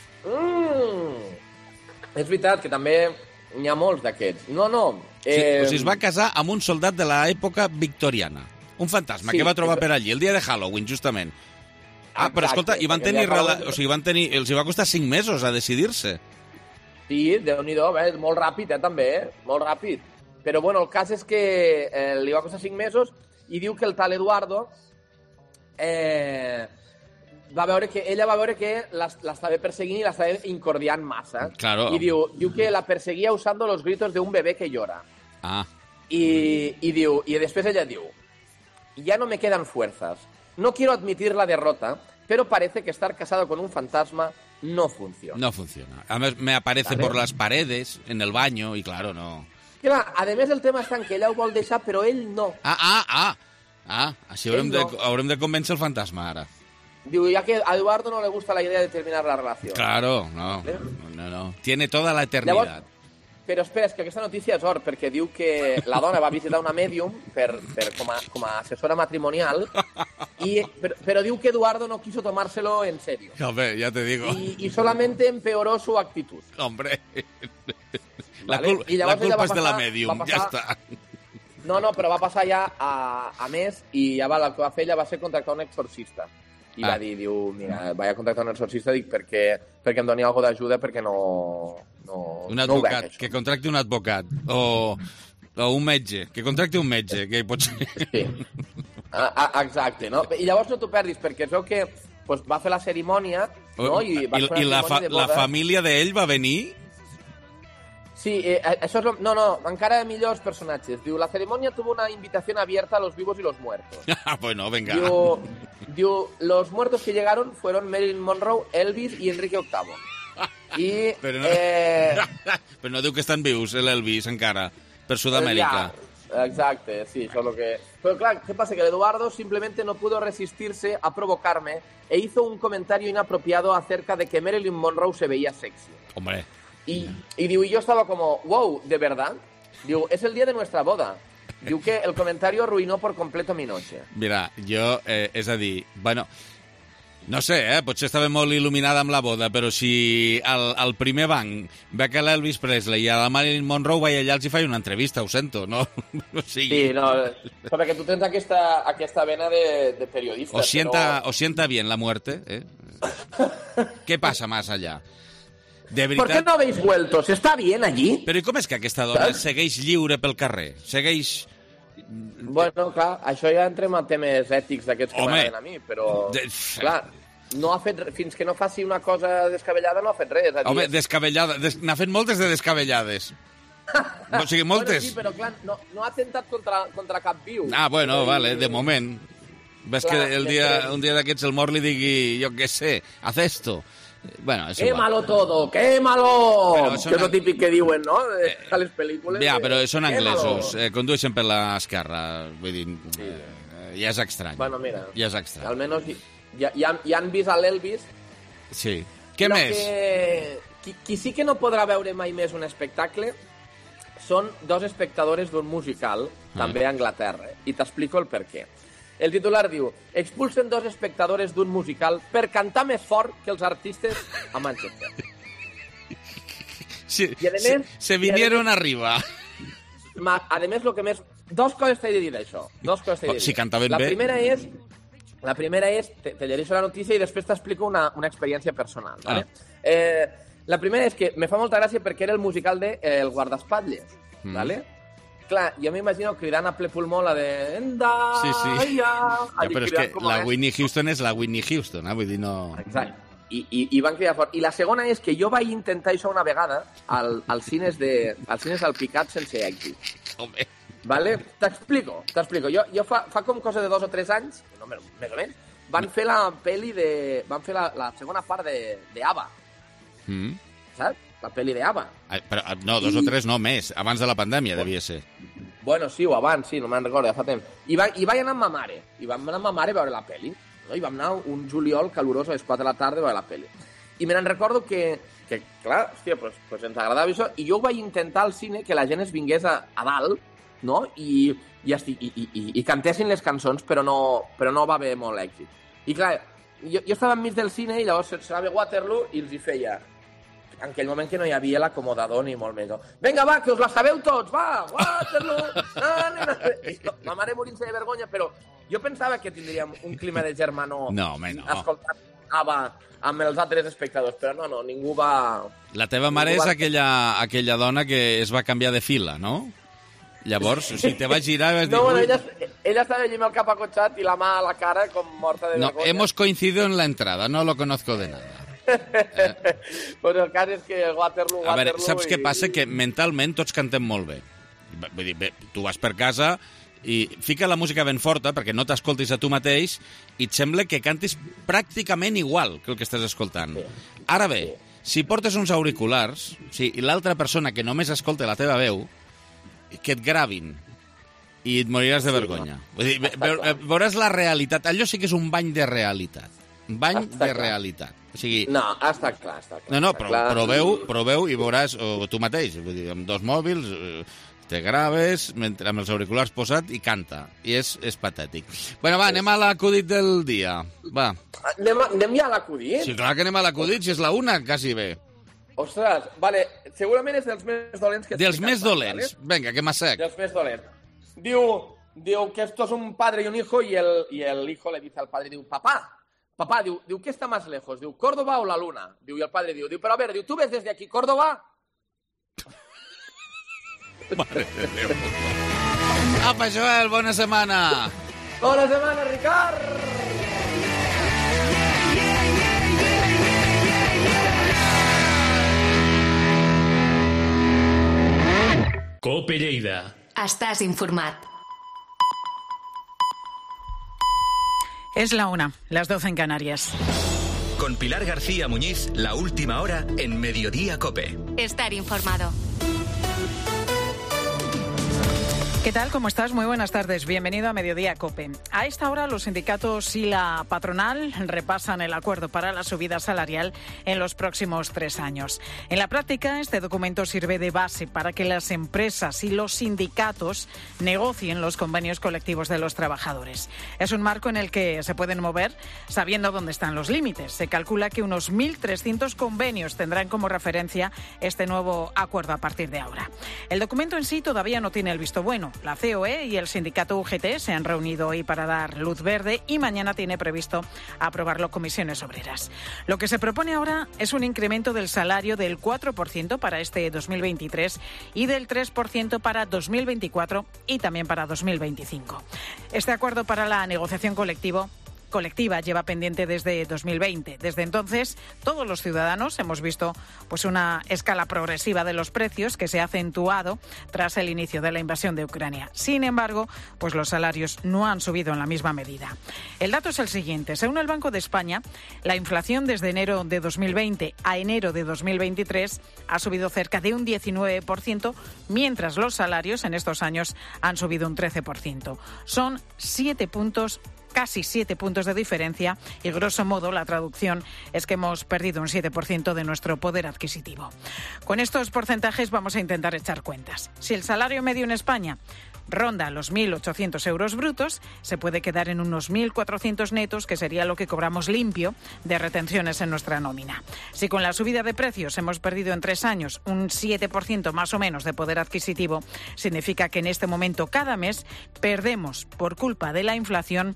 És veritat que també n'hi ha molts d'aquests. No. O sigui, es va casar amb un soldat de l'època victoriana. Un fantasma que va trobar per allí, el dia de Halloween, justament. Però escolta, els hi va costar 5 mesos a decidir-se. Sí, Déu-n'hi-do, molt ràpid, també, molt ràpid. Però, bueno, el cas és que li va costar 5 mesos i diu que el tal Eduardo ella va veure que l'estava perseguint i l'estava incordiant massa. Claro. I diu que la perseguia usando los gritos de un bebé que llora. I després ella diu, ya no me quedan fuerzas. No quiero admitir la derrota, pero parece que estar casado con un fantasma no funciona. No funciona. Además, me aparece por las paredes, en el baño, y claro, no. Clar, a més el tema està en que ella ho vol deixar, però ell no. Així haurem de convèncer el fantasma, ara. Diu, ya que a Eduardo no le gusta la idea de terminar la relación. Claro, no. Tiene toda la eternidad. Però espera, és que aquesta notícia és or, perquè diu que la dona va visitar una mèdium com a assessora matrimonial, però diu que Eduardo no quiso tomárselo en serio. Hombre, ya te digo. Y solamente empeoró su actitud. Hombre, ¿vale? la culpa és de la mèdium, ja està. No, però va passar ja a més i ja el que va fer ella va ser contractar un exorcista. I va dir, mira, vaig a contractar un exorcista perquè em doni alguna d'ajuda perquè no un advocat, que contracti un advocat. O un metge, que contracti un metge, que pot ser. Sí. Exacte, no? I llavors no t'ho perdis, perquè es veu que va fer la cerimònia, no? I la família d'ell va venir? Sí, això és no, encara millors personatges. Diu, la ceremonia tuvo una invitación abierta a los vivos y los muertos. Ah, bueno, venga. Diu, los muertos que llegaron fueron Marilyn Monroe, Elvis y Enrique VIII. Però no diu que estan vius, l'Elvis, encara, per Sud-amèrica. Exacte, sí, això és lo que... Pero claro, ¿qué pasa? Que Eduardo simplemente no pudo resistirse a provocarme e hizo un comentario inapropiado acerca de que Marilyn Monroe se veía sexy. Hombre... Y digo, y yo estaba como, wow, ¿de verdad? Digo, es el día de nuestra boda. Diu que el comentario arruinó por completo mi noche. Mira, jo, és a dir, bueno, no sé, potser estava molt il·luminada amb la boda, però si al primer banc ve que l'Elvis Presley i a la Marilyn Monroe vaig allà els hi faig una entrevista, ho sento, no? Sí, no, perquè tu tens aquesta vena de periodista. O sienta bien la muerte, ¿Qué pasa más allá? De veritat... ¿Por qué no habéis vuelto? ¿Se está bien allí? Però i com és que aquesta dona segueix lliure pel carrer? Segueix... Bueno, clar, això ja entrem a temes ètics d'aquests que m'agraden a mi, però... Clar, no ha fet... fins que no faci una cosa descabellada no ha fet res. Home, descabellada... N'ha fet moltes de descabellades. O sigui, moltes... Bueno, sí, però clar, no ha atentat contra cap viu. Ah, bueno, vale, de moment. Ves que un dia d'aquests el mort li digui, jo què sé, haz esto... Bueno, quémalo todo, quémalo! Que és el típic que diuen, no?, a les pel·lícules. Ja, però són anglesos, condueixen per l'esquerra, vull dir, ja és estrany. Bueno, mira, ja és estrany. Almenys ja han vist a l'Elvis. Sí. Què més? Qui sí que no podrà veure mai més un espectacle són dos espectadores d'un musical, també a Anglaterra, i t'explico el per què. El titular diu, expulsen dos espectadores d'un musical per cantar més fort que els artistes a Manchester. Se vinieron arriba. A més, lo que més... Dos coses t'he de dir d'això. Si cantaven bé... La primera és, te llegeixo la notícia i després t'explico una experiència personal. ¿vale? La primera és que me fa molta gràcia perquè era el musical de El guardaespatlles. ¿vale? Clar, jo m'imagino cridant a ple pulmó la de... Sí. Ja, però és que la Whitney Houston és la Whitney Houston, vull dir, no... Exacte. I van cridar fort. I la segona és que jo vaig intentar això una vegada als cines del Picat sense èxit. Home. Vale? T'explico. Jo fa com cosa de 2 o 3 anys, no, més o menys, van fer la pel·li de... Van fer la segona part de ABBA. Saps? La pel·li de ABBA. Però, no, 2 o 3 no, més. Abans de la pandèmia devia ser. Bueno, sí, o abans, sí, no me'n recordo, ja fa temps. I vaig anar amb ma mare. I vam anar amb ma mare a veure la pel·li. No? I vam anar un juliol calorós a les 4 de la tarda a veure la pel·li. I me'n recordo que clar, hòstia, pues ens agradava això. I jo vaig intentar al cine que la gent es vingués a dalt, no? I cantessin les cançons, però no va haver molt èxit. I clar, jo estava enmig del cine i llavors s'anava Waterloo i els hi feia... En aquell moment que no hi havia l'acomodador ni molt més. Vinga, va, que us la sabeu tots, va, Waterloo! Ma mare morint-se de vergonya, però jo pensava que tindríem un clima de germanor escoltant ABBA amb els altres espectadors, però no, ningú va... La teva mare és aquella dona que es va canviar de fila, no? Llavors, o sigui, te va girar i vas dir... No, bueno, ella estava allí amb el cap acotxat i la mà a la cara com morta de vergonya. No, hemos coincidido en la entrada, no lo conozco de nada. Pues el cas és que el Waterloo... A veure, saps què passa? Que mentalment tots cantem molt bé. Vull dir, tu vas per casa i fica la música ben forta perquè no t'escoltis a tu mateix i et sembla que cantis pràcticament igual que el que estàs escoltant. Ara bé, si portes uns auriculars, i l'altra persona que només escolta la teva veu, que et gravin i et moriràs de vergonya. Vull dir, veuràs la realitat. Allò sí que és un bany de realitat. Bany de realitat. O sigui... No, està clar. No, proveu i veuràs tu mateix, vull dir, amb 2 mòbils, te graves amb els auriculars posat i canta. I és patètic. Bueno, va, anem a l'acudit del dia. Va. Anem ja a l'acudit? Sí, clar que anem a l'acudit, si és la una, quasi bé. Ostres, vale, segurament és dels més dolents que... Dels més dolents. ¿vale? Venga, que m'assec. Dels més dolents. Diu que esto es un padre y un hijo y el hijo le dice al padre, diu, papá, diu, ¿qué está más lejos? Diu, ¿Córdoba o la luna? Diu, y el padre diu, pero a ver, diu, ¿tú ves desde aquí Córdoba? Mare de Déu. Apa, Joel, bona setmana. Bona setmana, Ricard. COPE Lleida. Estàs informat. Es la 1, las 12 en Canarias. Con Pilar García Muñiz, la última hora en Mediodía COPE. Estar informado. ¿Qué tal? ¿Cómo estás? Muy buenas tardes. Bienvenido a Mediodía COPE. A esta hora los sindicatos y la patronal repasan el acuerdo para la subida salarial en los próximos 3 años. En la práctica, este documento sirve de base para que las empresas y los sindicatos negocien los convenios colectivos de los trabajadores. Es un marco en el que se pueden mover sabiendo dónde están los límites. Se calcula que unos 1.300 convenios tendrán como referencia este nuevo acuerdo a partir de ahora. El documento en sí todavía no tiene el visto bueno. La COE y el sindicato UGT se han reunido hoy para dar luz verde y mañana tiene previsto aprobarlo comisiones obreras. Lo que se propone ahora es un incremento del salario del 4% para este 2023 y del 3% para 2024 y también para 2025. Este acuerdo para la negociación colectiva lleva pendiente desde 2020. Desde entonces, todos los ciudadanos hemos visto pues una escala progresiva de los precios que se ha acentuado tras el inicio de la invasión de Ucrania. Sin embargo, pues los salarios no han subido en la misma medida. El dato es el siguiente. Según el Banco de España, la inflación desde enero de 2020 a enero de 2023 ha subido cerca de un 19%, mientras los salarios en estos años han subido un 13%. Son 7 puntos casi 7 puntos de diferencia y, grosso modo, la traducción es que hemos perdido un 7% de nuestro poder adquisitivo. Con estos porcentajes vamos a intentar echar cuentas. Si el salario medio en España ronda los 1.800 euros brutos, se puede quedar en unos 1.400 netos, que sería lo que cobramos limpio de retenciones en nuestra nómina. Si con la subida de precios hemos perdido en 3 años un 7% más o menos de poder adquisitivo, significa que en este momento cada mes perdemos, por culpa de la inflación,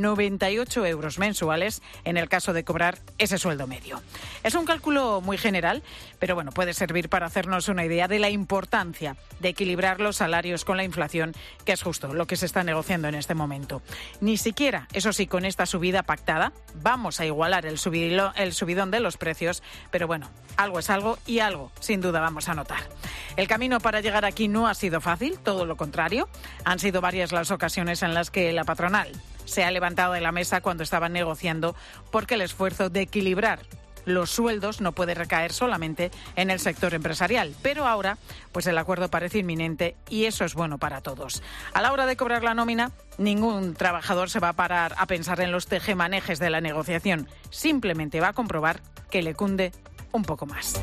98 euros mensuales en el caso de cobrar ese sueldo medio. Es un cálculo muy general, pero bueno, puede servir para hacernos una idea de la importancia de equilibrar los salarios con la inflación, que es justo lo que se está negociando en este momento. Ni siquiera, eso sí, con esta subida pactada, vamos a igualar el subidón de los precios, pero bueno, algo es algo y algo, sin duda, vamos a notar. El camino para llegar aquí no ha sido fácil, todo lo contrario. Han sido varias las ocasiones en las que la patronal se ha levantado de la mesa cuando estaban negociando, porque el esfuerzo de equilibrar los sueldos no puede recaer solamente en el sector empresarial. Pero ahora, pues el acuerdo parece inminente y eso es bueno para todos. A la hora de cobrar la nómina, ningún trabajador se va a parar a pensar en los tejemanejes de la negociación. Simplemente va a comprobar que le cunde un poco más.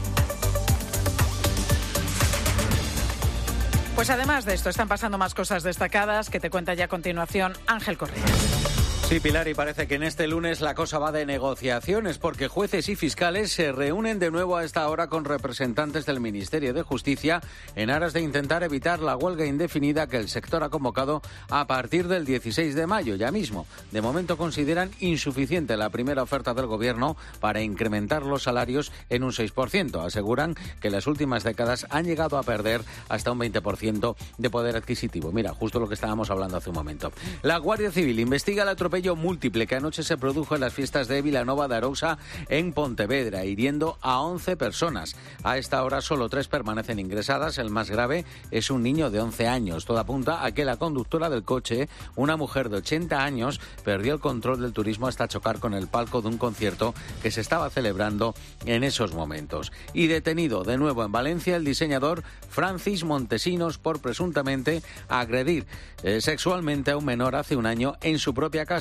Pues además de esto, están pasando más cosas destacadas que te cuenta ya a continuación Ángel Correa. Sí, Pilar, y parece que en este lunes la cosa va de negociaciones, porque jueces y fiscales se reúnen de nuevo a esta hora con representantes del Ministerio de Justicia en aras de intentar evitar la huelga indefinida que el sector ha convocado a partir del 16 de mayo, ya mismo. De momento consideran insuficiente la primera oferta del Gobierno para incrementar los salarios en un 6%. Aseguran que en las últimas décadas han llegado a perder hasta un 20% de poder adquisitivo. Mira, justo lo que estábamos hablando hace un momento. La Guardia Civil investiga el atropello múltiple que anoche se produjo en las fiestas de Vilanova de Arousa en Pontevedra, hiriendo a 11 personas. A esta hora solo 3 permanecen ingresadas. El más grave es un niño de 11 años. Todo apunta a que la conductora del coche, una mujer de 80 años, perdió el control del turismo hasta chocar con el palco de un concierto que se estaba celebrando en esos momentos. Y detenido de nuevo en Valencia el diseñador Francis Montesinos por presuntamente agredir sexualmente a un menor hace un año en su propia casa.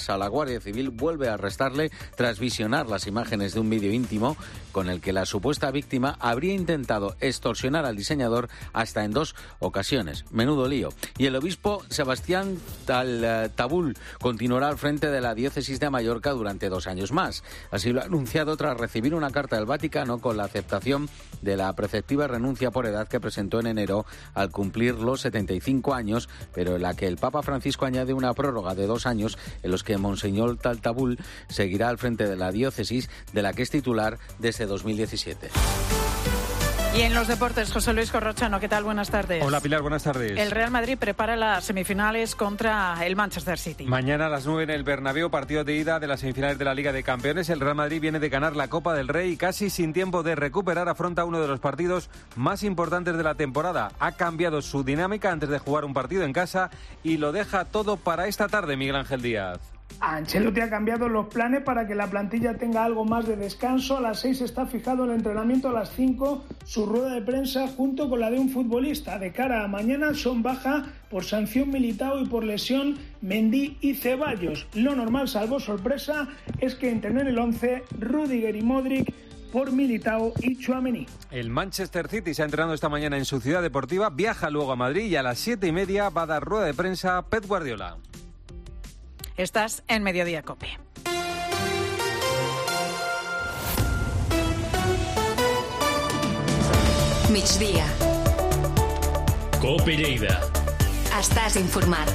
Barça, la Guardia Civil vuelve a arrestarle tras visionar las imágenes de un vídeo íntimo con el que la supuesta víctima habría intentado extorsionar al diseñador hasta en 2 ocasiones. Menudo lío. Y el obispo Sebastián Taltabul continuará al frente de la diócesis de Mallorca durante 2 años más. Así lo ha anunciado tras recibir una carta del Vaticano con la aceptación de la preceptiva renuncia por edad que presentó en enero al cumplir los 75 años, pero en la que el Papa Francisco añade una prórroga de 2 años en los que Monseñor Taltabul seguirá al frente de la diócesis de la que es titular desde 2017. Y en los deportes, José Luis Corrochano, ¿qué tal? Buenas tardes. Hola Pilar, buenas tardes. El Real Madrid prepara las semifinales contra el Manchester City. Mañana a las 9 en el Bernabéu, partido de ida de las semifinales de la Liga de Campeones. El Real Madrid viene de ganar la Copa del Rey y casi sin tiempo de recuperar afronta uno de los partidos más importantes de la temporada. Ha cambiado su dinámica antes de jugar un partido en casa y lo deja todo para esta tarde, Miguel Ángel Díaz. Ancelotti ha cambiado los planes para que la plantilla tenga algo más de descanso. A las 6 está fijado el entrenamiento, a las 5 su rueda de prensa junto con la de un futbolista. De cara a mañana son baja por sanción Militao y por lesión Mendy y Ceballos. Lo normal, salvo sorpresa, es que entren en el 11 Rüdiger y Modric por Militao y Tchouaméni. El Manchester City se ha entrenado esta mañana en su ciudad deportiva, viaja luego a Madrid y a las 7:30 va a dar rueda de prensa Pep Guardiola. Estás en Mediodía COPE. Migdia. COPE Lleida. Estàs informat.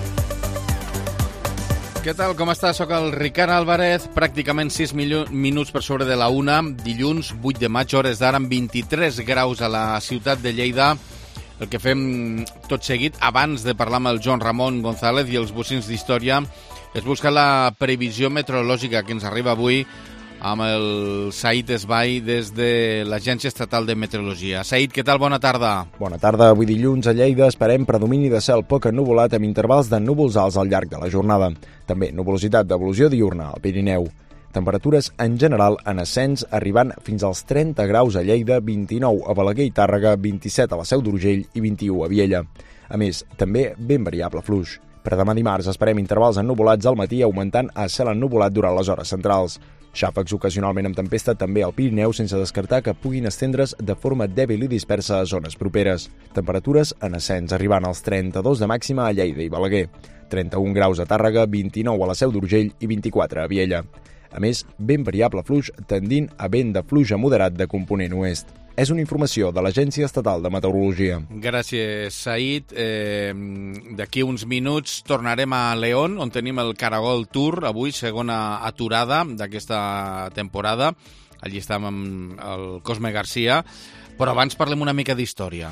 Què tal, com estàs? Soc el Ricard Álvarez, pràcticament 6 minuts per sobre de la 1, dilluns 8 de maig, hores d'ara, amb 23 graus a la ciutat de Lleida. El que fem tot seguit, abans de parlar amb el Joan Ramon González i els bocins d'història, és buscar la previsió meteorològica que ens arriba avui amb el Said Esbai des de l'Agència Estatal de Meteorologia. Said, què tal? Bona tarda. Bona tarda. Avui dilluns a Lleida esperem predomini de cel poc ennuvolat amb intervals de núvols alts al llarg de la jornada. També nuvolositat d'evolució diurna al Pirineu. Temperatures en general en ascens, arribant fins als 30 graus a Lleida, 29 a Balaguer i Tàrrega, 27 a la Seu d'Urgell i 21 a Viella. A més, també ben variable fluix. Per demà dimarts esperem intervals ennuvolats al matí augmentant a cel ennuvolat durant les hores centrals. Xàfecs ocasionalment amb tempesta també al Pirineu sense descartar que puguin estendre's de forma dèbil i dispersa a zones properes. Temperatures en ascens arribant als 32 de màxima a Lleida i Balaguer, 31 graus a Tàrrega, 29 a la Seu d'Urgell i 24 a Viella. A més, ben variable fluix tendint a vent de fluix a moderat de component oest. És una informació de l'Agència Estatal de Meteorologia. Gràcies, Said. D'aquí uns minuts tornarem a León, on tenim el Caragol Tour, avui segona aturada d'aquesta temporada. Allí estem amb el Cosme Garcia, però abans parlem una mica d'història.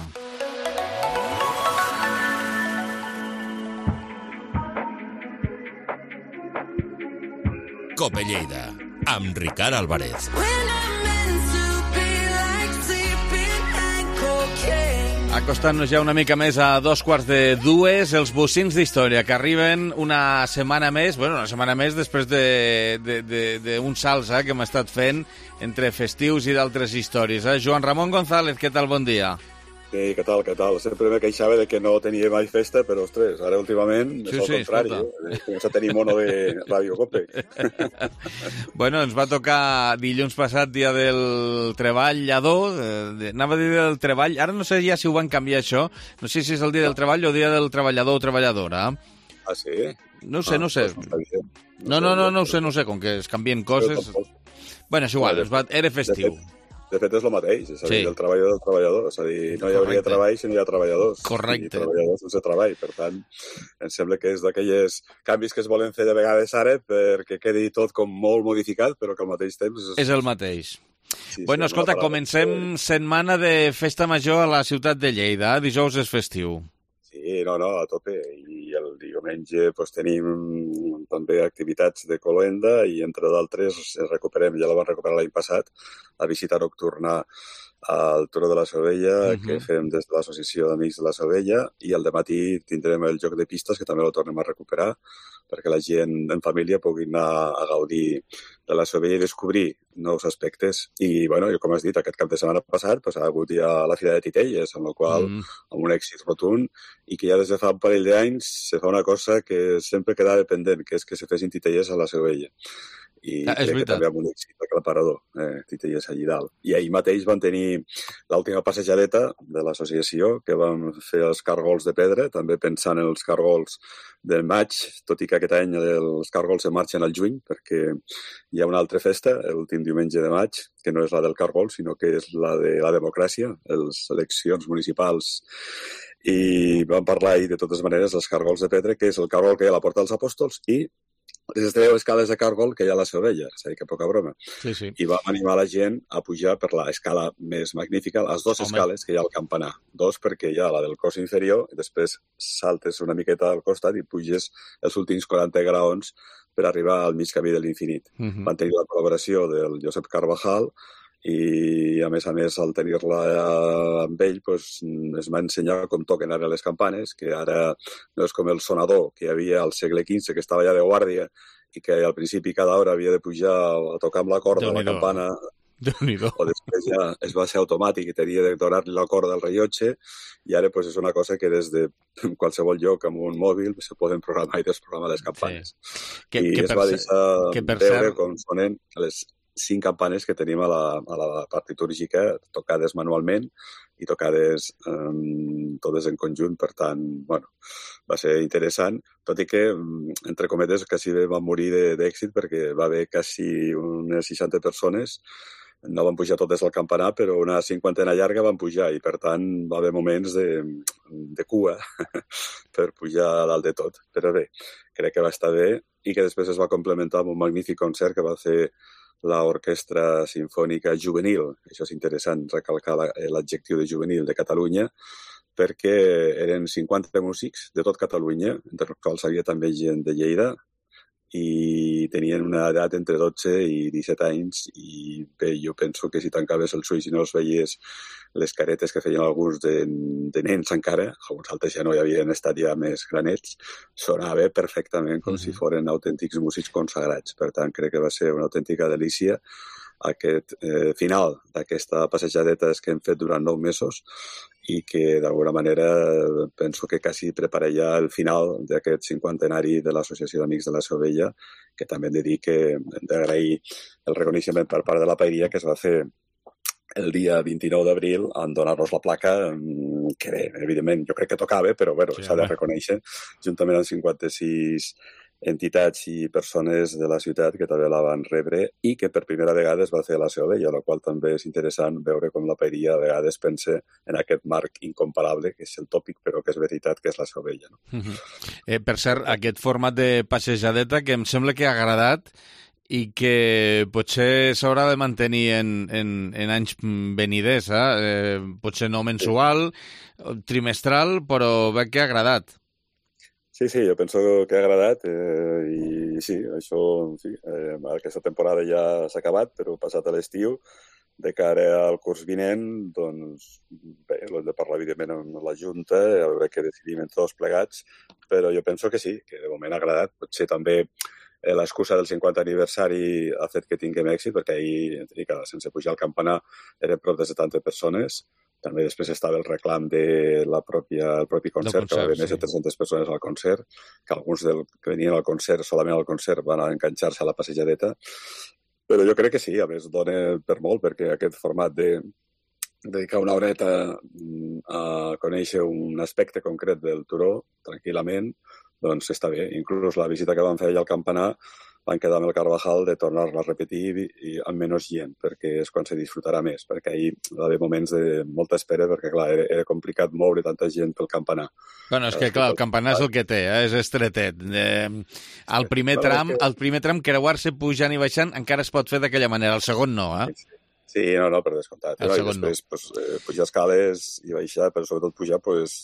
COPE Lleida, amb Ricard Álvarez. Acostant-nos ja una mica més a 2:45, els bocins d'història que arriben una setmana més després d'uns salts que hem estat fent entre festius i d'altres històries. Joan Ramon González, què tal? Bon dia. Sí, què tal? Sempre me queixava de que no tenia mai festa, però, ostres, ara últimament és el contrari. Comença a tenir mono de Ràdio Cope. Bueno, ens va tocar dilluns passat, dia del treballador, anava a dir del treball, ara no sé ja si ho van canviar això, no sé si és el dia del treball o dia del treballador o treballadora. Ah, sí? No sé. No sé, com que es canvien coses. Bueno, és igual, era festiu. De fet, és el mateix, és a dir, del treballador del treballador. És a dir, no hi hauria treball si no hi ha treballadors. Correcte. I treballadors sense treball. Per tant, em sembla que és d'aquells canvis que es volen fer de vegades ara perquè quedi tot com molt modificat, però que al mateix temps... És el mateix. Bueno, escolta, comencem setmana de festa major a la ciutat de Lleida. Dijous és festiu. Sí, no, a tope. I el diumenge tenim també activitats de cloenda i, entre d'altres, ja la vam recuperar l'any passat, la visita nocturna al Turó de la Salvella, que fem des de l'Associació d'Amics de la Salvella, i al dematí tindrem el joc de pistes, que també el tornem a recuperar, perquè la gent en família pugui anar a gaudir de la Salvella i descobrir nous aspectes. I, bueno, com has dit, aquest cap de setmana passat ha hagut ja la Fira de Titelles, amb la qual, amb un èxit rotund, i que ja des de fa un parell d'anys se fa una cosa que sempre quedava pendent, que és que se fessin titelles a la Salvella. I crec que també amb un èxit aclaparador, titelles allí dalt. I ahir mateix van tenir l'última passejadeta de l'associació, que vam fer els càrgols de pedra, també pensant en els càrgols del maig, tot i que aquest any els càrgols se marxen al juny, perquè hi ha una altra festa, l'últim diumenge de maig, que no és la del càrgol, sinó que és la de la democràcia, les eleccions municipals. I vam parlar ahir, de totes maneres, dels càrgols de pedra, que és el càrgol que hi ha a la Porta dels Apòstols, i les 10 escales de càrgol que hi ha a la Salvella, és a dir, que poca broma. Sí. I vam animar la gent a pujar per l'escala més magnífica, les dues escales que hi ha al campanar. Dos, perquè hi ha la del cos inferior, i després saltes una miqueta al costat i puges els últims 40 graons per arribar al mig camí de l'infinit. Van tenir la col·laboració del Josep Carvajal, i a més, al tenir-la amb ell, es va ensenyar com toquen ara les campanes, que ara no és com el sonador que hi havia al segle XV, que estava allà de guàrdia i que al principi cada hora havia de pujar a tocar amb la corda la campana, o després ja es va ser automàtic i tenia de donar-li la corda al rellotge, i ara és una cosa que des de qualsevol lloc amb un mòbil se poden programar i desprogramar les campanes. I es va deixar veure com sonen les 5 campanes que tenim a la part litúrgica, tocades manualment i tocades totes en conjunt. Per tant, va ser interessant, tot i que, entre cometes, quasi van morir d'èxit, perquè va haver quasi unes 60 persones. No van pujar totes al campanar, però una cinquantena llarga van pujar, i per tant va haver moments de cua per pujar a dalt de tot. Però bé, crec que va estar bé, i que després es va complementar amb un magnífic concert que va fer l'Orquestra Simfònica Juvenil. Això és interessant, recalcar l'adjectiu de juvenil de Catalunya, perquè eren 50 músics de tot Catalunya, entre els quals havia també gent de Lleida, i tenien una edat entre 12 i 17 anys, i bé, jo penso que si tancaves els ulls i no els veies les caretes que feien alguns de nens encara, alguns altres ja no hi havien estat ja més granets, sonava perfectament com si foren autèntics músics consagrats. Per tant, crec que va ser una autèntica delícia aquest final d'aquesta passejadeta que hem fet durant 9 mesos, i que d'alguna manera penso que quasi prepara ja el final d'aquest 50enari de l'Associació d'Amics de la Salvella, que també hem de dir que hem d'agrair el reconeixement per part de la Paeria, que es va fer el dia 29 d'abril en donar-nos la placa, que bé, evidentment, jo crec que tocava, però bé, s'ha de reconèixer, juntament amb 56 entitats i persones de la ciutat que també la van rebre, i que per primera vegada es va fer a la Salvella, la qual també és interessant veure com la Paeria a vegades pensa en aquest marc incomparable, que és el tòpic, però que és veritat que és la Salvella. Per cert, aquest format de passejadeta que em sembla que ha agradat i que potser s'haurà de mantenir en anys veniders, potser no mensual, trimestral, però veig que ha agradat. Sí, jo penso que ha agradat, i sí, això, aquesta temporada ja s'ha acabat, però passat a l'estiu, de cara al curs vinent, doncs bé, hem de parlar evidentment amb la Junta, a veure què decidim entre tots plegats, però jo penso que sí, que de moment ha agradat. Potser també l'excusa del 50 aniversari ha fet que tinguem èxit, perquè ahir, sense pujar al campanar, eren prop de 70 persones. També després estava el reclam del propi concert, que va haver més de 300 persones al concert, que alguns que venien al concert, solament al concert, van enganxar-se a la passejadeta. Però jo crec que sí, a més dona per molt, perquè aquest format de dedicar una horeta a conèixer un aspecte concret del turó, tranquil·lament, doncs està bé. Inclús la visita que vam fer allà al campanar van quedar amb el Carvajal de tornar-la a repetir i amb menys gent, perquè és quan se disfrutarà més, perquè ahir va haver moments de molta espera, perquè clar, era complicat moure tanta gent pel campanar. Bueno, és que clar, el campanar és el que té, és estretet. El primer tram, creuar-se pujant i baixant, encara es pot fer d'aquella manera, el segon no, Sí, no, per descomptat. I després pujar escales i baixar, però sobretot pujar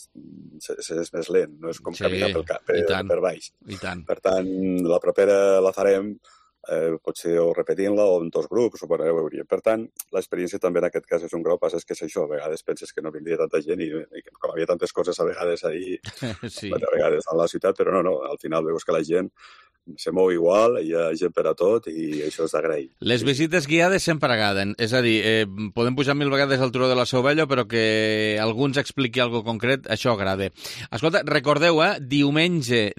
és més lent, no és com caminar per baix. I tant. Per tant, la propera la farem potser o repetint-la o en 2 grups, o bueno, ja ho veuríem. Per tant, l'experiència també en aquest cas és un grau, passa que és això, a vegades penses que no vindria tanta gent i com havia tantes coses a vegades ahir, sí. a vegades a la ciutat, però no, al final veus que la gent se mou igual, hi ha gent per a tot i això és d'agrair. Les visites guiades sempre agraden, és a dir, podem pujar 1000 vegades al turó de la Seu Vella, però que algú ens expliqui alguna cosa concret, això agrada. Escolta, recordeu, diumenge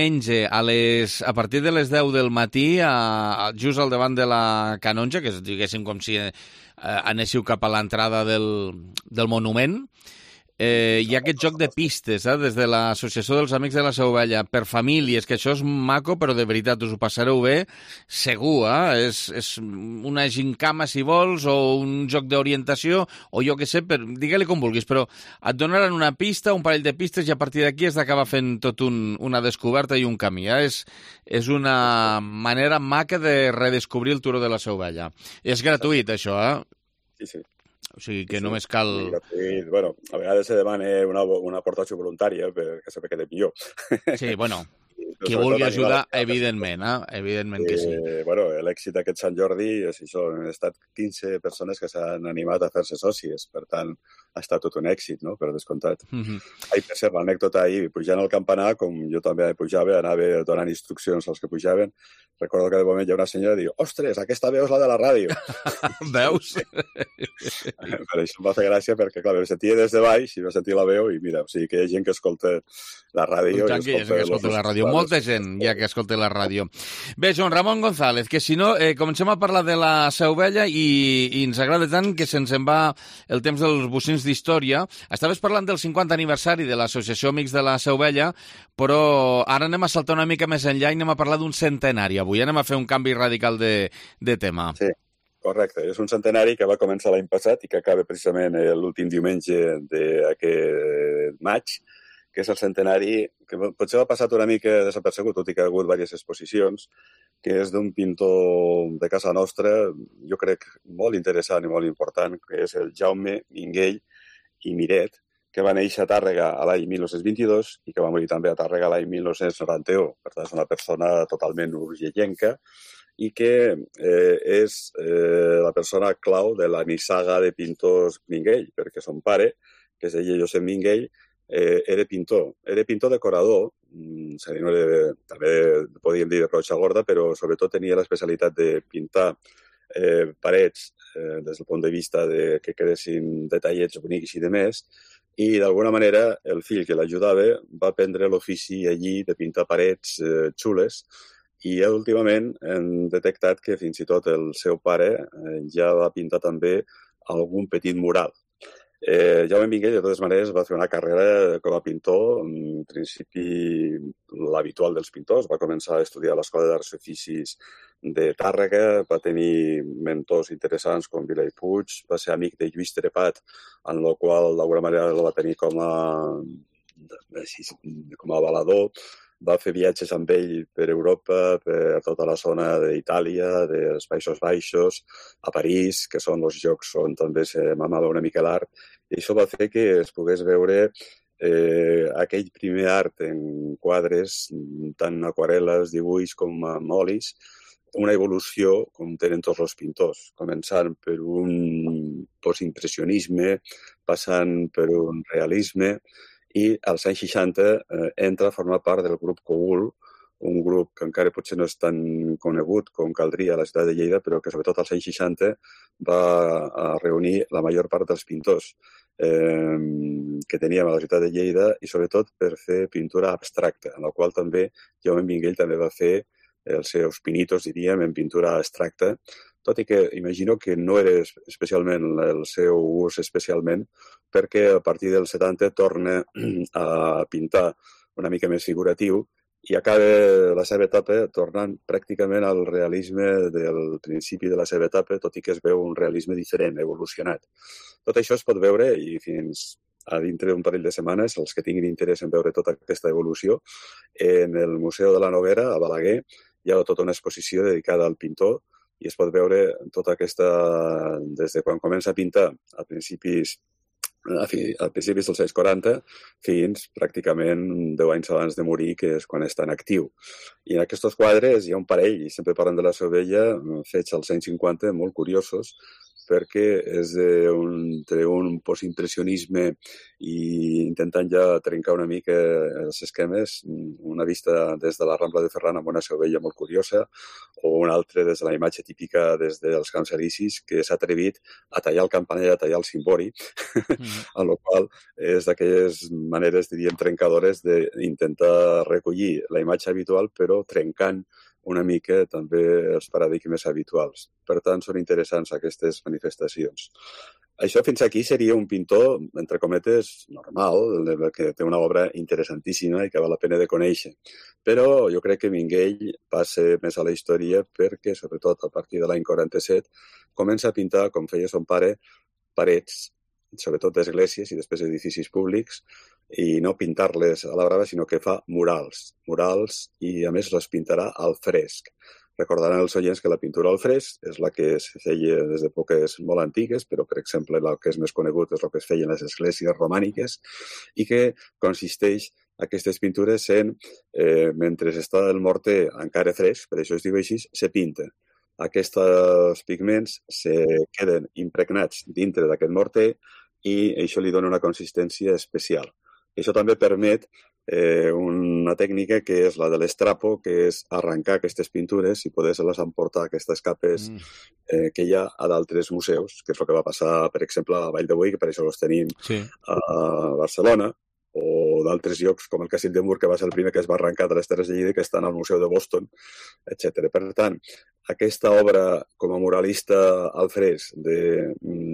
a partir de les 10 del matí, just al davant de la Canonja, que és, diguéssim, com si anéssiu cap a l'entrada del monument, hi ha aquest joc de pistes, des de l'Associació dels Amics de la Seu Vella, per famílies, que això és maco, però de veritat us ho passareu bé, segur, és una gincama, si vols, o un joc d'orientació, o jo què sé, digue-li com vulguis, però et donaran una pista, un parell de pistes, i a partir d'aquí has d'acabar fent tot una descoberta i un camí. És una manera maca de redescobrir el turó de la Seu Vella. És gratuït, això, Sí. O sigui que només cal... Bueno, a vegades se demana una aportació voluntària perquè se quede millor. Sí, bueno, qui vulgui ajudar, evidentment, evidentment que sí. Bueno, l'èxit d'aquest Sant Jordi és això, han estat 15 persones que s'han animat a fer-se sòcies, per tant, ha estat tot un èxit, no?, per descomptat. Ai, per cert, l'anècdota ahir, pujant al campanar, com jo també pujava, anava donant instruccions als que pujaven, recordo que de moment hi ha una senyora que diu, ostres, aquesta veu és la de la ràdio. Veus? Per això em va fer gràcia, perquè, clar, em sentia des de baix i va sentir la veu i, mira, o sigui que hi ha gent que escolta la ràdio. Molta gent ja que escolta la ràdio. Bé, Joan Ramon González, que si no, comencem a parlar de la Seu Vella i ens agrada tant que se'ns en va el temps dels bocins d'història. Estaves parlant del 50 aniversari de l'Associació Amics de la Seu Vella, però ara anem a saltar una mica més enllà i anem a parlar d'un centenari. Avui anem a fer un canvi radical de tema. Sí, correcte. És un centenari que va començar l'any passat i que acaba precisament l'últim diumenge d'aquest maig, que és el centenari que potser ha passat una mica desapercebut, tot i que ha hagut diverses exposicions, que és d'un pintor de casa nostra, jo crec molt interessant i molt important, que és el Jaume Minguell i Miret, que va néixer a Tàrrega l'any 1922 i que va morir també a Tàrrega l'any 1991. Per tant, és una persona totalment urgellenca i que és la persona clau de la nissaga de pintors Minguell, perquè son pare, que es deia Josep Minguell, era pintor decorador, també podíem dir de broxa gorda, però sobretot tenia l'especialitat de pintar parets des del punt de vista de que quedessin detallets bonics i de més, i d'alguna manera el fill que l'ajudava va prendre l'ofici allí de pintar parets xules, i últimament hem detectat que fins i tot el seu pare ja va pintar també algun petit mural. Jaume Minguell, de totes maneres, va fer una carrera com a pintor, en principi l'habitual dels pintors. Va començar a estudiar a l'Escola d'Arts i Oficis de Tàrrega, va tenir mentors interessants com Vilay Puig, va ser amic de Lluís Trepat, en el qual d'alguna manera el va tenir com a avalador. Va fer viatges amb ell per Europa, per tota la zona d'Itàlia, dels Països Baixos, a París, que són els llocs on també se mamava una mica l'art. I això va fer que es pogués veure aquell primer art en quadres, tant aquarel·les, dibuix com amb olis, una evolució com tenen tots els pintors, començant per un postimpressionisme, passant per un realisme, i als anys 60 entra a formar part del grup Cogul, un grup que encara potser no és tan conegut com caldria a la ciutat de Lleida, però que sobretot als anys 60 va reunir la major part dels pintors que teníem a la ciutat de Lleida i sobretot per fer pintura abstracta, en la qual també Jaume Minguell també va fer els seus pinitos, diríem, en pintura abstracta, tot i que imagino que no era especialment el seu ús especialment, perquè a partir del 70 torna a pintar una mica més figuratiu i acaba la seva etapa tornant pràcticament al realisme del principi de la seva etapa, tot i que es veu un realisme diferent, evolucionat. Tot això es pot veure i fins a dintre d'un parell de setmanes, els que tinguin interès en veure tota aquesta evolució, en el Museu de la Noguera, a Balaguer, hi ha tota una exposició dedicada al pintor i es pot veure tota aquesta, des de quan comença a pintar a principis a principis dels anys 40 fins pràcticament 10 anys abans de morir, que és quan està en actiu. I en aquests quadres hi ha un parell, i sempre parlen de la seva vella, fets als anys 50, molt curiosos, perquè és entre un postimpressionisme i intentant ja trencar una mica els esquemes, una vista des de la Rambla de Ferran amb una seovella molt curiosa, o una altra des de la imatge típica des dels Camps Elisis, que s'ha atrevit a tallar el campaner, a tallar el cimbori, amb la qual és d'aquelles maneres, diríem, trencadores d'intentar recollir la imatge habitual, però trencant una mica també els paradigmes habituals. Per tant, són interessants aquestes manifestacions. Això fins aquí seria un pintor, entre cometes, normal, que té una obra interessantíssima i que val la pena de conèixer. Però jo crec que Minguell passa més a la història perquè, sobretot a partir de l'any 47, comença a pintar, com feia son pare, parets, sobretot d'esglésies i després edificis públics, i no pintar-les a la brava, sinó que fa murals. Murals, i a més les pintarà al fresc. Recordaran els oients que la pintura al fresc és la que es feia des d'èpoques molt antigues, però, per exemple, el que és més conegut és el que es feia en les esglésies romàniques, i que consisteix aquestes pintures en, mentre està el morter encara fresc, per això es diu així, se pinta. Aquests pigments se queden impregnats dintre d'aquest morter i això li dona una consistència especial. Això també permet una tècnica que és la de l'estrapo, que és arrencar aquestes pintures i poder-se-les emportar, aquestes capes que hi ha a d'altres museus, que és el que va passar, per exemple, a Vall de Boí, que per això els tenim a Barcelona, o d'altres llocs com el Castell de Mur, que va ser el primer que es va arrencar de les Terres de Lleida, que estan al Museu de Boston, etc. Per tant, aquesta obra com a muralista al fresc de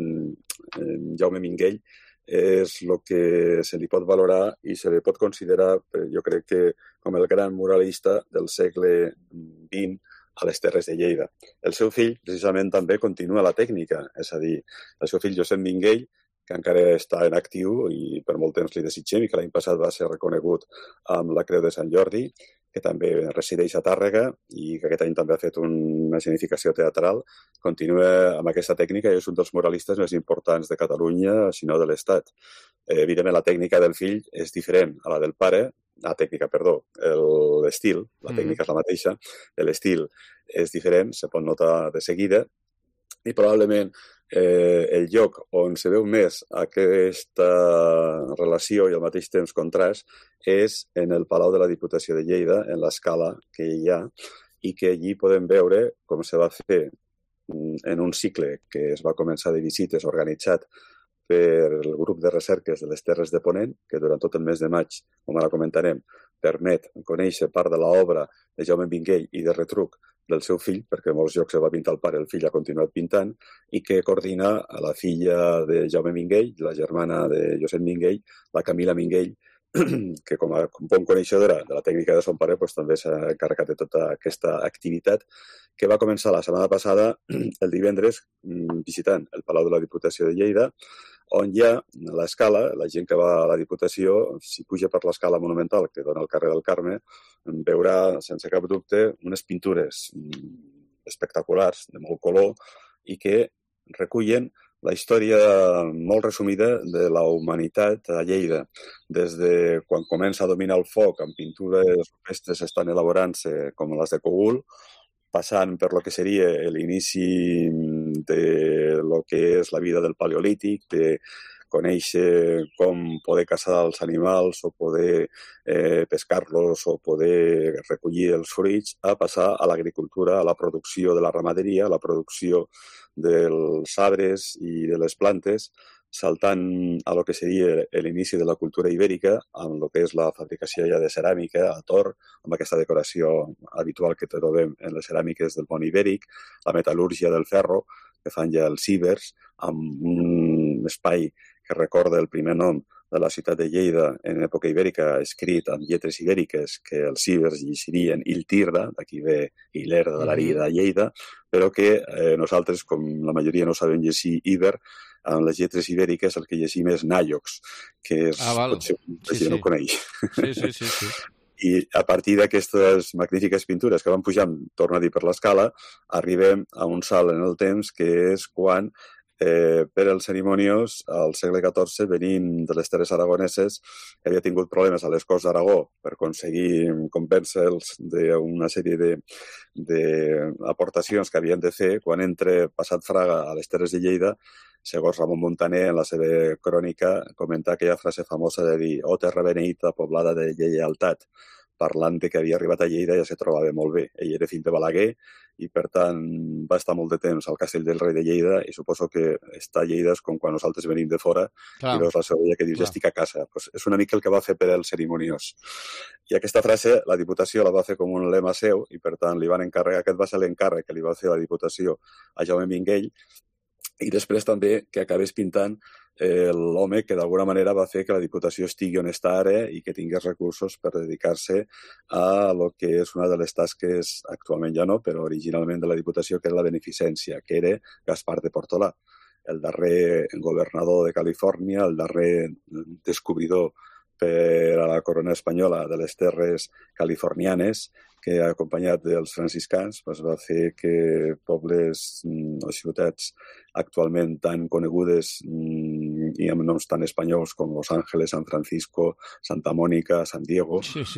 Jaume Minguell és el que se li pot valorar i se li pot considerar, jo crec que com el gran muralista del segle XX a les Terres de Lleida. El seu fill, precisament, també continua la tècnica, és a dir, el seu fill Josep Minguell, que encara està en actiu i per molt temps li desitgem i que l'any passat va ser reconegut amb la Creu de Sant Jordi, que també resideix a Tàrrega i que aquest any també ha fet una escenificació teatral, continua amb aquesta tècnica i és un dels muralistes més importants de Catalunya, si no de l'Estat. Evidentment, la tècnica del fill és diferent a la del pare, l'estil, la tècnica és la mateixa, l'estil és diferent, se pot notar de seguida, i probablement el lloc on se veu més aquesta relació i al mateix temps contrast és en el Palau de la Diputació de Lleida, en l'escala que hi ha, i que allí podem veure com se va fer en un cicle que es va començar de visites organitzat per el grup de recerques de les Terres de Ponent, que durant tot el mes de maig, com ara comentarem, permet conèixer part de l'obra de Jaume Minguell i de retruc del seu fill, perquè en molts llocs se va pintar el pare, el fill ha continuat pintant, i que coordina a la filla de Jaume Minguell, la germana de Josep Minguell, la Camila Minguell, que com a bon coneixedora de la tècnica de son pare també s'ha encarregat de tota aquesta activitat, que va començar la setmana passada, el divendres, visitant el Palau de la Diputació de Lleida, on hi ha l'escala, la gent que va a la Diputació, si puja per l'escala monumental que dona al carrer del Carme, veurà, sense cap dubte, unes pintures espectaculars, de molt color, i que recullen la història molt resumida de la humanitat a Lleida. Des de quan comença a dominar el foc, amb pintures rupestres estan elaborant-se com les de Cogul, passant per lo que seria l'inici de lo que és la vida del Paleolític, de conèixer com poder caçar els animals o poder pescar-los o poder recollir els fruits, a passar a l'agricultura, a la producció de la ramaderia, a la producció dels arbres i de les plantes, saltant a lo que seria l'inici de la cultura ibèrica, amb el que és la fabricació ja de ceràmica a Tor, amb aquesta decoració habitual que trobem en les ceràmiques del món ibèric, la metal·lúrgia del ferro, que fan ja els cibers, amb un espai que recorda el primer nom de la ciutat de Lleida en època ibèrica, escrit amb lletres ibèriques, que els cibers llegirien Iltirda, d'aquí ve Hiler de l'Arida de Lleida, però que nosaltres, com la majoria no sabem llegir Iber, amb les lletres ibèriques el que llegim és Naiox, que és, potser la gent no ho coneix. Sí. I a partir d'aquestes magnífiques pintures que van pujant, torno a dir, per l'escala, arribem a un salt en el temps que és quan Per els cerimoniós, al segle XIV, venint de les terres aragoneses, que havia tingut problemes a les Corts d'Aragó per aconseguir convèncer-los d'una sèrie d'aportacions que havien de fer, quan entre passat Fraga a les terres de Lleida, segons Ramon Montaner, en la seva crònica, comenta aquella frase famosa de dir «O terra beneïta, poblada de lleialtat», parlant de que havia arribat a Lleida i ja se trobava molt bé. Ell era fill de Balaguer i, per tant, va estar molt de temps al castell del rei de Lleida i suposo que estar a Lleida és com quan nosaltres venim de fora i veus la seva veia que dius ja estic a casa. Pues és una mica el que va fer per el cerimoniós. I aquesta frase la Diputació la va fer com un lema seu i, per tant, li van encarregar, aquest va ser l'encàrrec que li va fer la Diputació a Jaume Minguell, i després també que acabés pintant l'home que d'alguna manera va fer que la Diputació estigui on està ara i que tingués recursos per dedicar-se a lo que és una de les tasques, actualment ja no, però originalment de la Diputació, que era la beneficència, que era Gaspar de Portolà, el darrer governador de Califòrnia, el darrer descobridor per a la corona espanyola de les terres californianes, que acompanyat dels franciscans va fer que pobles o ciutats actualment tan conegudes i amb noms tan espanyols com Los Ángeles, San Francisco, Santa Mònica, San Diego,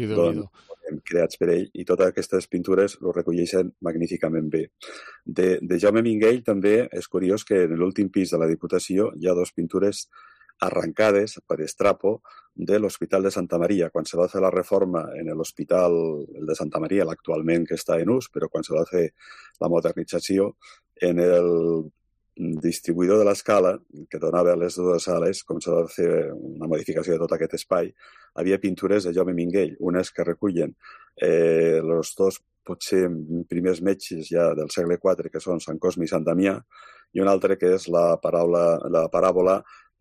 creats per ell, i totes aquestes pintures ho recolleixen magníficament bé. De Jaume Minguell també és curiós que en l'últim pis de la Diputació hi ha dues pintures arrancades per estrapo de l'Hospital de Santa Maria. Quan se va fer la reforma en l'Hospital de Santa Maria, l'actualment que està en ús, però quan se va fer la modernització, en el distribuïdor de l'escala, que donava les dues sales, com se va fer una modificació de tot aquest espai, havia pintures de Jaume Minguell, unes que recullen els dos potser primers metges ja del segle IV, que són Sant Cosme i Sant Damià, i una altra que és la paràbola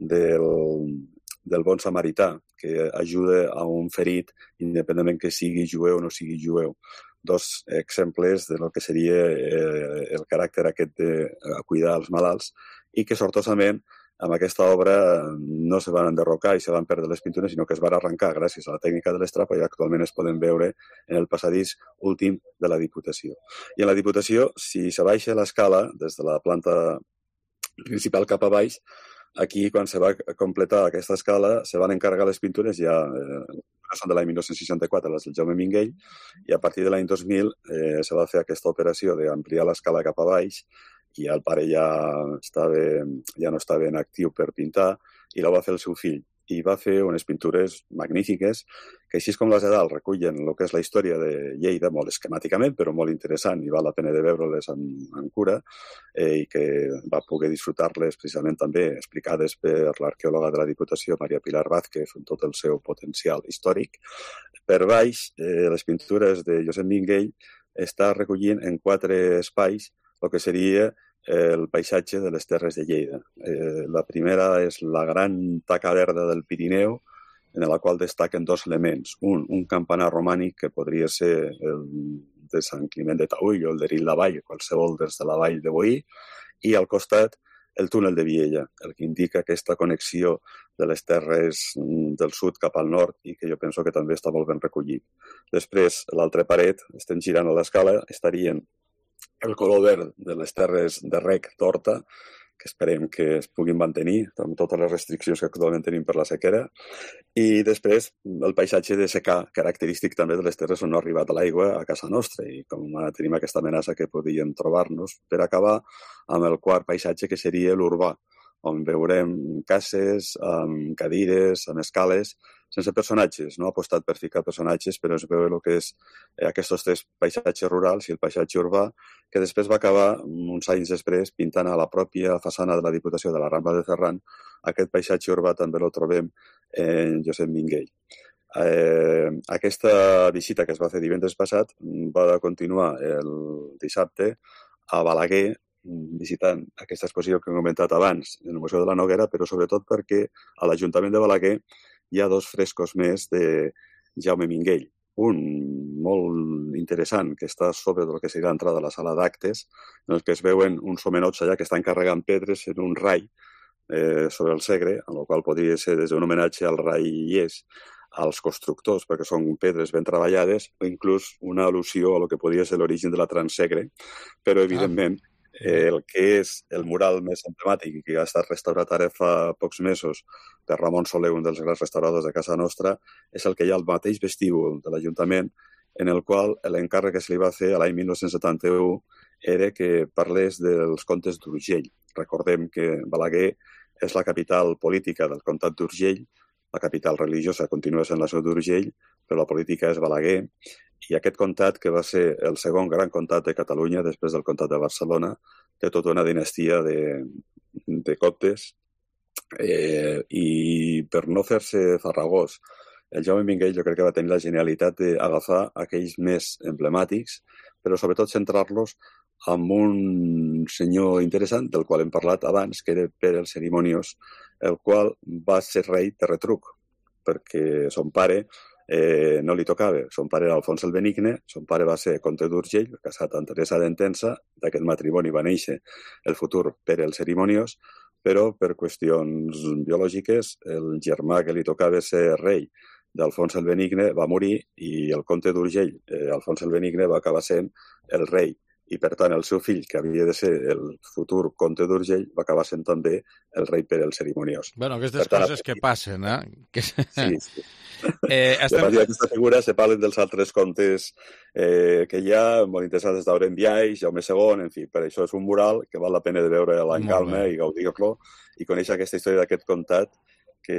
del bon samarità, que ajuda a un ferit independentment que sigui jueu o no sigui jueu. Dos exemples de lo que seria el caràcter aquest de cuidar els malalts i que sortosament amb aquesta obra no se van enderrocar i se van perdre les pintures, sinó que es van arrencar gràcies a la tècnica de l'estrapa i actualment es poden veure en el passadís últim de la Diputació. I en la Diputació, si se baixa l'escala des de la planta principal cap a baix, aquí, quan se va completar aquesta escala, se van encarregar les pintures, ja són de l'any 1964, les del Jaume Minguell, i a partir de l'any 2000 se va fer aquesta operació d'ampliar l'escala cap a baix, i el pare ja no estava en actiu per pintar, i la va fer el seu fill. I va fer unes pintures magnífiques, que així com les de dalt recullen el que és la història de Lleida, molt esquemàticament, però molt interessant, i val la pena de veure-les amb cura, i que va poder disfrutar-les precisament també explicades per l'arqueòloga de la Diputació, Maria Pilar Vázquez, amb tot el seu potencial històric. Per baix, les pintures de Josep Minguell està recollint en 4 espais el que seria el paisatge de les terres de Lleida. La primera és la gran taca verda del Pirineu, en la qual destaquen 2 elements. Un campanar romànic, que podria ser el de Sant Climent de Taüll o el d'Eril la Vall, qualsevol des de la vall de Boí, i al costat el túnel de Viella, el que indica aquesta connexió de les terres del sud cap al nord i que jo penso que també està molt ben recollit. Després, l'altra paret, estem girant a l'escala, estarien el color verd de les terres de rec d'Horta, que esperem que es puguin mantenir amb totes les restriccions que actualment tenim per la sequera, i després el paisatge de secà, característic també de les terres on no ha arribat l'aigua a casa nostra, i com tenim aquesta amenaça que podríem trobar-nos, per acabar amb el quart paisatge, que seria l'urbà, on veurem cases, amb cadires, amb escales, sense personatges. No ha apostat per ficar personatges, però es veu el que és aquests 3 paisatges rurals i el paisatge urbà, que després va acabar, uns anys després, pintant a la pròpia façana de la Diputació de la Rambla de Ferran. Aquest paisatge urbà també el trobem en Josep Minguell. Aquesta visita que es va fer divendres passat va continuar el dissabte a Balaguer, visitant aquesta exposició que hem comentat abans en el Museu de la Noguera, però sobretot perquè a l'Ajuntament de Balaguer hi ha 2 frescos més de Jaume Minguell. Un molt interessant, que està sobre del que seria l'entrada a la sala d'actes, en el que es veuen uns homenots allà que estan carregant pedres en un rai sobre el Segre, en el qual podria ser des d'un homenatge al rai Ies, als constructors, perquè són pedres ben treballades, o inclús una al·lusió a lo que podria ser l'origen de la Transsegre, però evidentment El que és el mural més emblemàtic i que ha estat restaurat ara fa pocs mesos per Ramon Soler, un dels grans restauradors de casa nostra, és el que hi ha al mateix vestíbul de l'Ajuntament, en el qual l'encàrrec que se li va fer l'any 1971 era que parlés dels contes d'Urgell. Recordem que Balaguer és la capital política del comtat d'Urgell, la capital religiosa continua sent la ciutat d'Urgell, però la política és Balaguer, i aquest comtat, que va ser el segon gran comtat de Catalunya després del comtat de Barcelona, té tota una dinastia de comtes, i per no fer-se farragós, el Jaume Minguell jo crec que va tenir la genialitat d'agafar aquells més emblemàtics, però sobretot centrar-los amb un senyor interessant, del qual hem parlat abans, que era Pere el Cerimoniós, el qual va ser rei de retruc, perquè son pare no li tocava. Son pare era Alfons el Benigne, son pare va ser comte d'Urgell, casat amb Teresa d'Entença, d'aquest matrimoni va néixer el futur Pere el Cerimoniós, però per qüestions biològiques el germà que li tocava ser rei d'Alfons el Benigne va morir i el comte d'Urgell, Alfons el Benigne, va acabar sent el rei. I, per tant, el seu fill, que havia de ser el futur comte d'Urgell, va acabar sent també el rei Pere el Cerimoniós. Bueno, aquestes coses que passen, Sí. A partir d'aquesta figura se parlen dels altres comtes que hi ha, molt interessants d'Auren Biaix, Jaume II, en fi, per això és un mural que val la pena de veure en calma i gaudir-lo i conèixer aquesta història d'aquest comtat que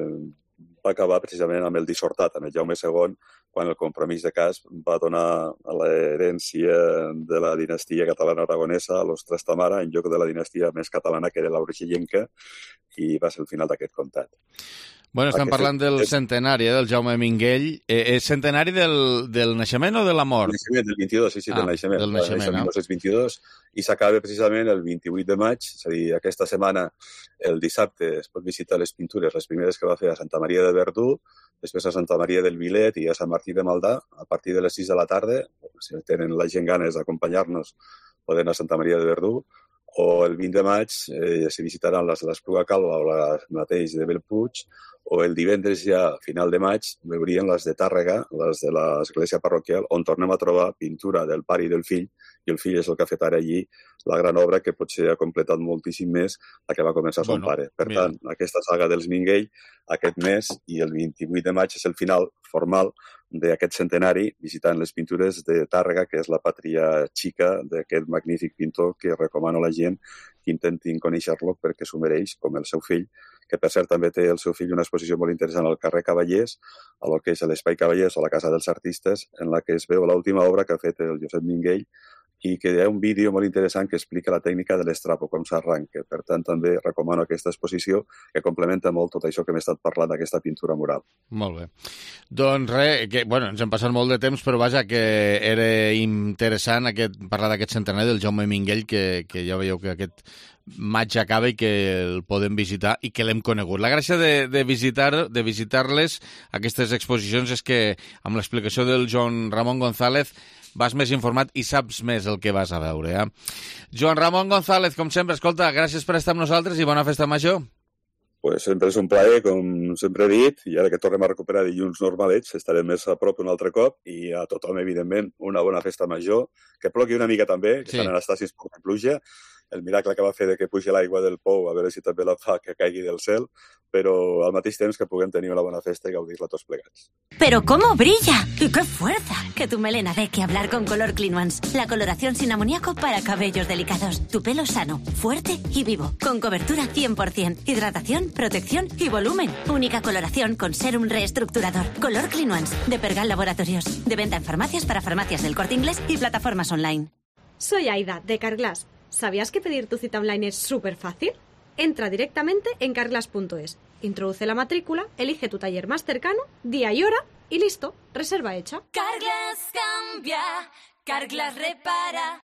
va acabar precisament amb el dissortat, amb el Jaume II, quan el compromís de Casp va donar l'herència de la dinastia catalana-aragonesa a los Trastamara en lloc de la dinastia més catalana, que era l'Urgellenca, i va ser el final d'aquest comtat. Bueno, estem parlant del centenari del Jaume Minguell. És centenari del naixement o de la mort? Del naixement, del 22, sí, del naixement. Del naixement, el 1922, i s'acaba precisament el 28 de maig, és a dir, aquesta setmana, el dissabte, es pot visitar les pintures, les primeres que va fer a Santa Maria de Verdú, després a Santa Maria del Vilet i a Sant Martí de Maldà, a partir de les 6 de la tarda, si tenen la gent ganes d'acompanyar-nos, poden anar a Santa Maria de Verdú, o el 20 de maig se visitaran les de l'Espluga Calva o les mateix de Bellpuig, o el divendres ja, final de maig, veurien les de Tàrrega, les de l'església parroquial, on tornem a trobar pintura del pare i del fill, i el fill és el que ha fet ara allí la gran obra que potser ha completat moltíssim més la que va començar son pare. Per tant, aquesta saga dels Minguell, aquest mes, i el 28 de maig és el final formal d'aquest centenari, visitant les pintures de Tàrrega, que és la pàtria xica d'aquest magnífic pintor que recomano a la gent que intentin conèixer-lo perquè s'ho mereix, com el seu fill, que per cert també té el seu fill una exposició molt interessant al carrer Cavallers, a lo que és l'Espai Cavallers o la Casa dels Artistes, en la que es veu l'última obra que ha fet el Josep Minguell i que hi ha un vídeo molt interessant que explica la tècnica de l'estrapo, com s'arranca. Per tant, també recomano aquesta exposició que complementa molt tot això que m'he estat parlant d'aquesta pintura mural. Molt bé. Doncs res, ens hem passat molt de temps, però vaja, que era interessant parlar d'aquest centenari del Jaume Minguell, que ja veieu que aquest maig acaba i que el podem visitar i que l'hem conegut. La gràcia de visitar-les, aquestes exposicions, és que amb l'explicació del Joan Ramon González vas més informat i saps més el que vas a veure. Joan Ramon González, com sempre, escolta, gràcies per estar amb nosaltres i bona festa major. Pues sempre és un plaer, com sempre he dit, i ara que tornem a recuperar dilluns normalets, estarem més a prop un altre cop, i a tothom, evidentment, una bona festa major, que plogui una mica també, que Sant Anastasi es porta pluja, el miracle que va fer de que pugi l'aigua del pou, a veure si també la fa que caigui del cel, però al mateix temps que puguem tenir una bona festa i gaudir-la tots plegats. ¡Pero cómo brilla! ¡Y qué fuerza! Que tu melena dé que hablar con Color Clean Ones. La coloración sin amoníaco para cabellos delicados. Tu pelo sano, fuerte y vivo. Con cobertura 100%. Hidratación, protección y volumen. Única coloración con sérum reestructurador. Color Clean Ones. De Pergal Laboratorios. De venta en farmacias para farmacias del Corte Inglés y plataformas online. Soy Aida, de Carglass. ¿Sabías que pedir tu cita online es súper fácil? Entra directamente en carglass.es, introduce la matrícula, elige tu taller más cercano, día y hora y listo, reserva hecha. Carglass cambia, Carglass repara.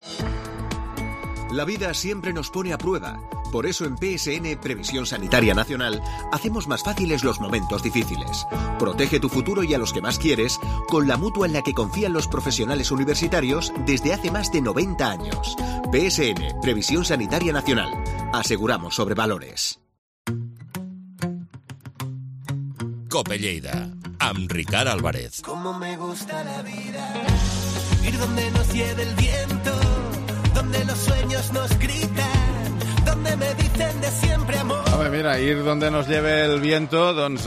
La vida siempre nos pone a prueba. Por eso en PSN, Previsión Sanitaria Nacional, hacemos más fáciles los momentos difíciles. Protege tu futuro y a los que más quieres con la mutua en la que confían los profesionales universitarios desde hace más de 90 años. PSN, Previsión Sanitaria Nacional. Aseguramos sobre valores. Cope Lleida, amb Ricard Álvarez. Como me gusta la vida, ir donde nos lleve el viento, donde los sueños nos gritan, donde me dicen de siempre amor. Home, mira, ir donde nos lleve el viento, doncs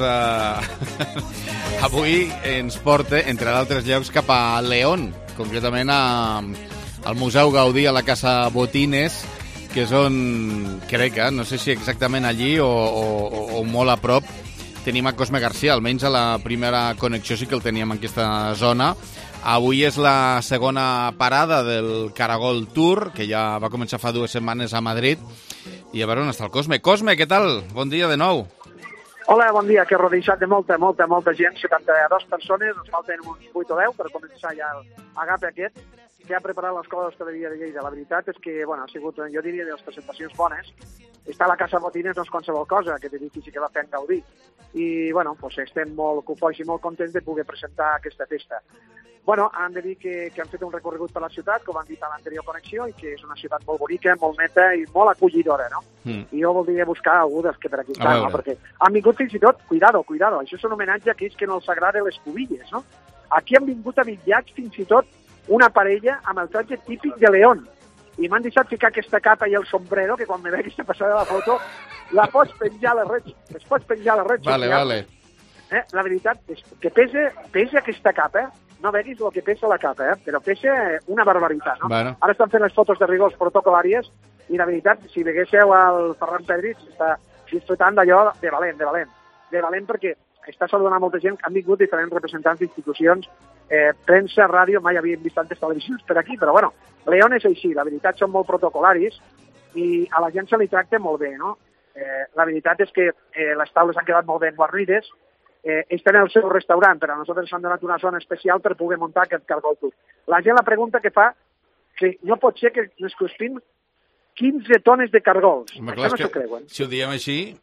avui ens porta, entre d'altres llocs, cap a León, concretament al Museu Gaudí, a la Casa Botines, que és on, crec, no sé si exactament allí o molt a prop, tenim a Cosme García, almenys a la primera connexió sí que el teníem en aquesta zona. Avui és la segona parada del Caragol Tour, que ja va començar fa 2 setmanes a Madrid, i a veure on està el Cosme. Cosme, què tal? Bon dia de nou. Hola, bon dia, que he rodejat de molta gent, 72 persones, ens falten uns 8 o 10 per començar ja l'agape aquest, que ha preparat l'Escola d'Hostaleria de Lleida. La veritat és que, bueno, ha sigut, jo diria, de les presentacions bones. Està a la Casa Botines no és qualsevol cosa, aquest edifici que va fer en Gaudí. I, bueno, pues estem molt cofois i molt contents de poder presentar aquesta festa. Bueno, han de dir que han fet un recorregut per la ciutat, com han dit a l'anterior connexió, i que és una ciutat molt bonica, molt neta i molt acollidora, no? I jo voldria buscar algú dels que per aquí estan, no? Perquè han vingut fins i tot, cuidado, això és un homenatge a aquells que no els agrada les cubilles, no? Aquí han vingut a mitjans fins i tot una parella amb el tratge típic de León, i m'han deixat ficar aquesta capa i el sombrero, que quan me veig aquesta passada la foto, la pots penjar a les redes. Vale. La veritat és que pesa aquesta capa, no veguis el que pesa la capa, però pesa una barbaritat, no? Bueno. Ara estan fent les fotos de rigors protocolàries i la veritat, si veguéssiu al Ferran Pedris, està disfrutant d'allò de valent perquè està saludant molta gent, han vingut diferents representants d'institucions, premsa, ràdio, mai havien vist tantes televisions per aquí, però bueno, León és així, la veritat són molt protocolaris i a la gent se li tracta molt bé, no? La veritat és que les taules han quedat molt ben guarnides, estan en el seu restaurant, però a nosaltres s'han donat una zona especial per poder muntar aquest Caragol Tour. La gent la pregunta que fa que no pot ser que ens costin 15 tones de cargols. Home, això no s'ho creuen. Si ho diem així...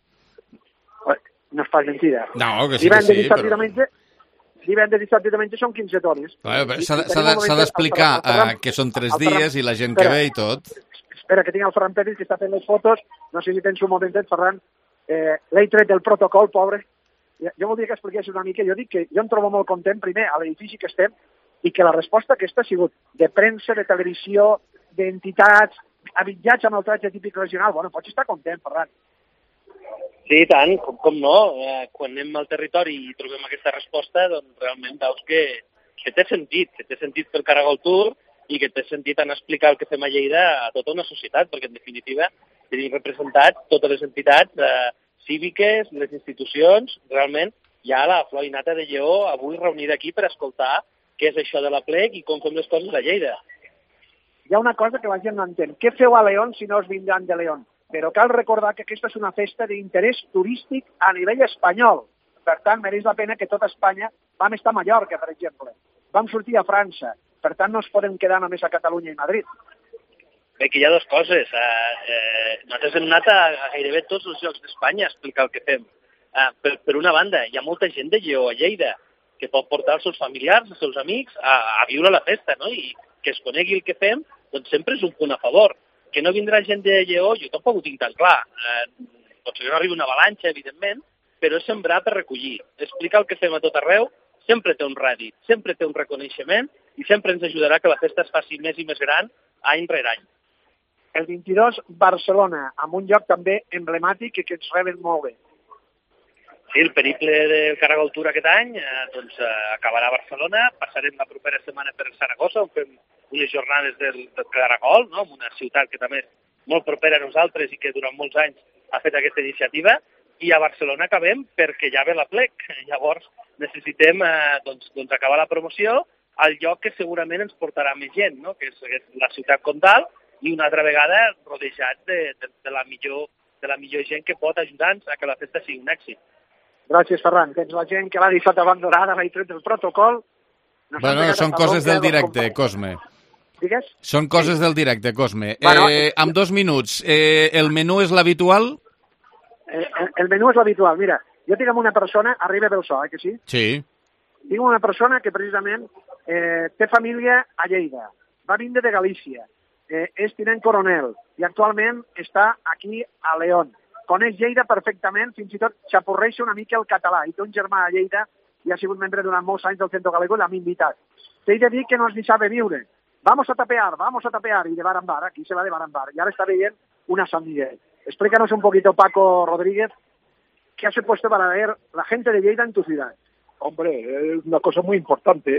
No és pas mentida. No, que sí, però... Divendres, dissabte i diumenge són 15 tones. S'ha d'explicar que són 3 dies i la gent que ve i tot. Espera, que tinc el Ferran Pedris que està fent les fotos. No sé si tens un momentet, Ferran. L'he tret del protocol, pobre. Jo voldria que expliqués una mica. Jo dic que jo em trobo molt content, primer, a l'edifici que estem, i que la resposta aquesta ha sigut de premsa, de televisió, d'entitats, avitjats amb el tratge típic regional. Bueno, pots estar content, Ferran. Sí, tant, com no. Quan anem al territori i trobem aquesta resposta, doncs realment veus que té sentit pel Caragol Tour i que té sentit en explicar el que fem a Lleida a tota una societat, perquè en definitiva tenim representats totes les entitats cíviques, les institucions, realment hi ha la flor i nata de Lleó avui reunida aquí per escoltar què és això de la plec i com fem les coses a Lleida. Hi ha una cosa que la gent no entén. Què feu a León si no us vindran de León? Però cal recordar que aquesta és una festa d'interès turístic a nivell espanyol. Per tant, mereix la pena que tota Espanya... Vam estar a Mallorca, per exemple. Vam sortir a França. Per tant, no ens podem quedar només a Catalunya i Madrid. Bé, que hi ha dues coses. Nosaltres hem anat a gairebé tots els llocs d'Espanya a explicar el que fem. Per una banda, hi ha molta gent de Lleó a Lleida que pot portar els seus familiars, els seus amics, a viure la festa, no? I que es conegui el que fem, doncs sempre és un punt a favor. Que no vindrà gent de Lleó, jo tampoc ho tinc tan clar. Potser no arriba una avalanxa, evidentment, però és sembrar per recollir. Explicar el que fem a tot arreu sempre té un rèdit, sempre té un reconeixement i sempre ens ajudarà que la festa es faci més i més gran any rere any. El 22, Barcelona, amb un lloc també emblemàtic i que ens reben molt bé. Sí, el periple del Caragol Tour aquest any acabarà a Barcelona, passarem la propera setmana per Saragossa, on fem unes jornades del Caragol, no? Una ciutat que també és molt propera a nosaltres i que durant molts anys ha fet aquesta iniciativa, i a Barcelona acabem perquè ja ve la plec. Llavors necessitem acabar la promoció al lloc que segurament ens portarà més gent, no? Que és la ciutat Condal, i una altra vegada rodejat de la millor gent que pot ajudar-nos a que la festa sigui un èxit. Gràcies, Ferran. Tens la gent que l'ha deixat abandonada, l'ha tret del protocol. Bueno, són coses del directe, Cosme. Digues? Són coses del directe, Cosme. Amb 2 minuts, el menú és l'habitual? El menú és l'habitual. Mira, jo tinc una persona, arriba del so, que sí? Sí. Tinc una persona que precisament té família a Lleida, va vindre de Galícia, és tinent coronel i actualment està aquí a León. Coneix Lleida perfectament, fins i tot xapurreixa una mica el català, i té un germà a Lleida i ha sigut membre durant molts anys del Centro Galego i l'ha invitat. T'he de dir que no es deixava viure, vamos a tapear, y de bar en bar, aquí se va de bar en bar, y ahora está veient una San Miguel. Explícanos un poquito, Paco Rodríguez, ¿qué ha supuesto para ver la gente de Lleida en tu ciudad? Hombre, es una cosa muy importante.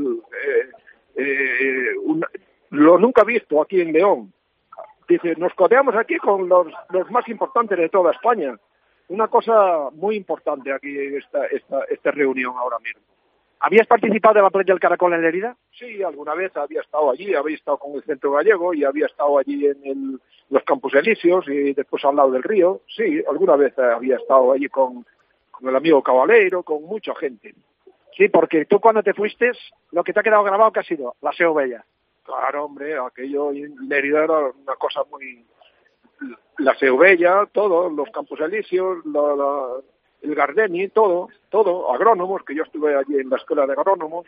Lo nunca visto aquí en León. Dice, nos codeamos aquí con los más importantes de toda España. Una cosa muy importante aquí, esta reunión ahora mismo. ¿Habías participado de la Playa del Caracol en Lérida? Sí, alguna vez había estado allí, había estado con el Centro Gallego y había estado allí en los Campos Elíseos y después al lado del río. Sí, alguna vez había estado allí con el amigo Caballero, con mucha gente. Sí, porque tú cuando te fuiste, lo que te ha quedado grabado, ¿qué ha sido? La Seu Bella. Claro, hombre, aquello en Lérida era una cosa muy... La Seu Bella, todo, los Campos Elíseos, el Gardeni, todo, agrónomos, que yo estuve allí en la escuela de agrónomos,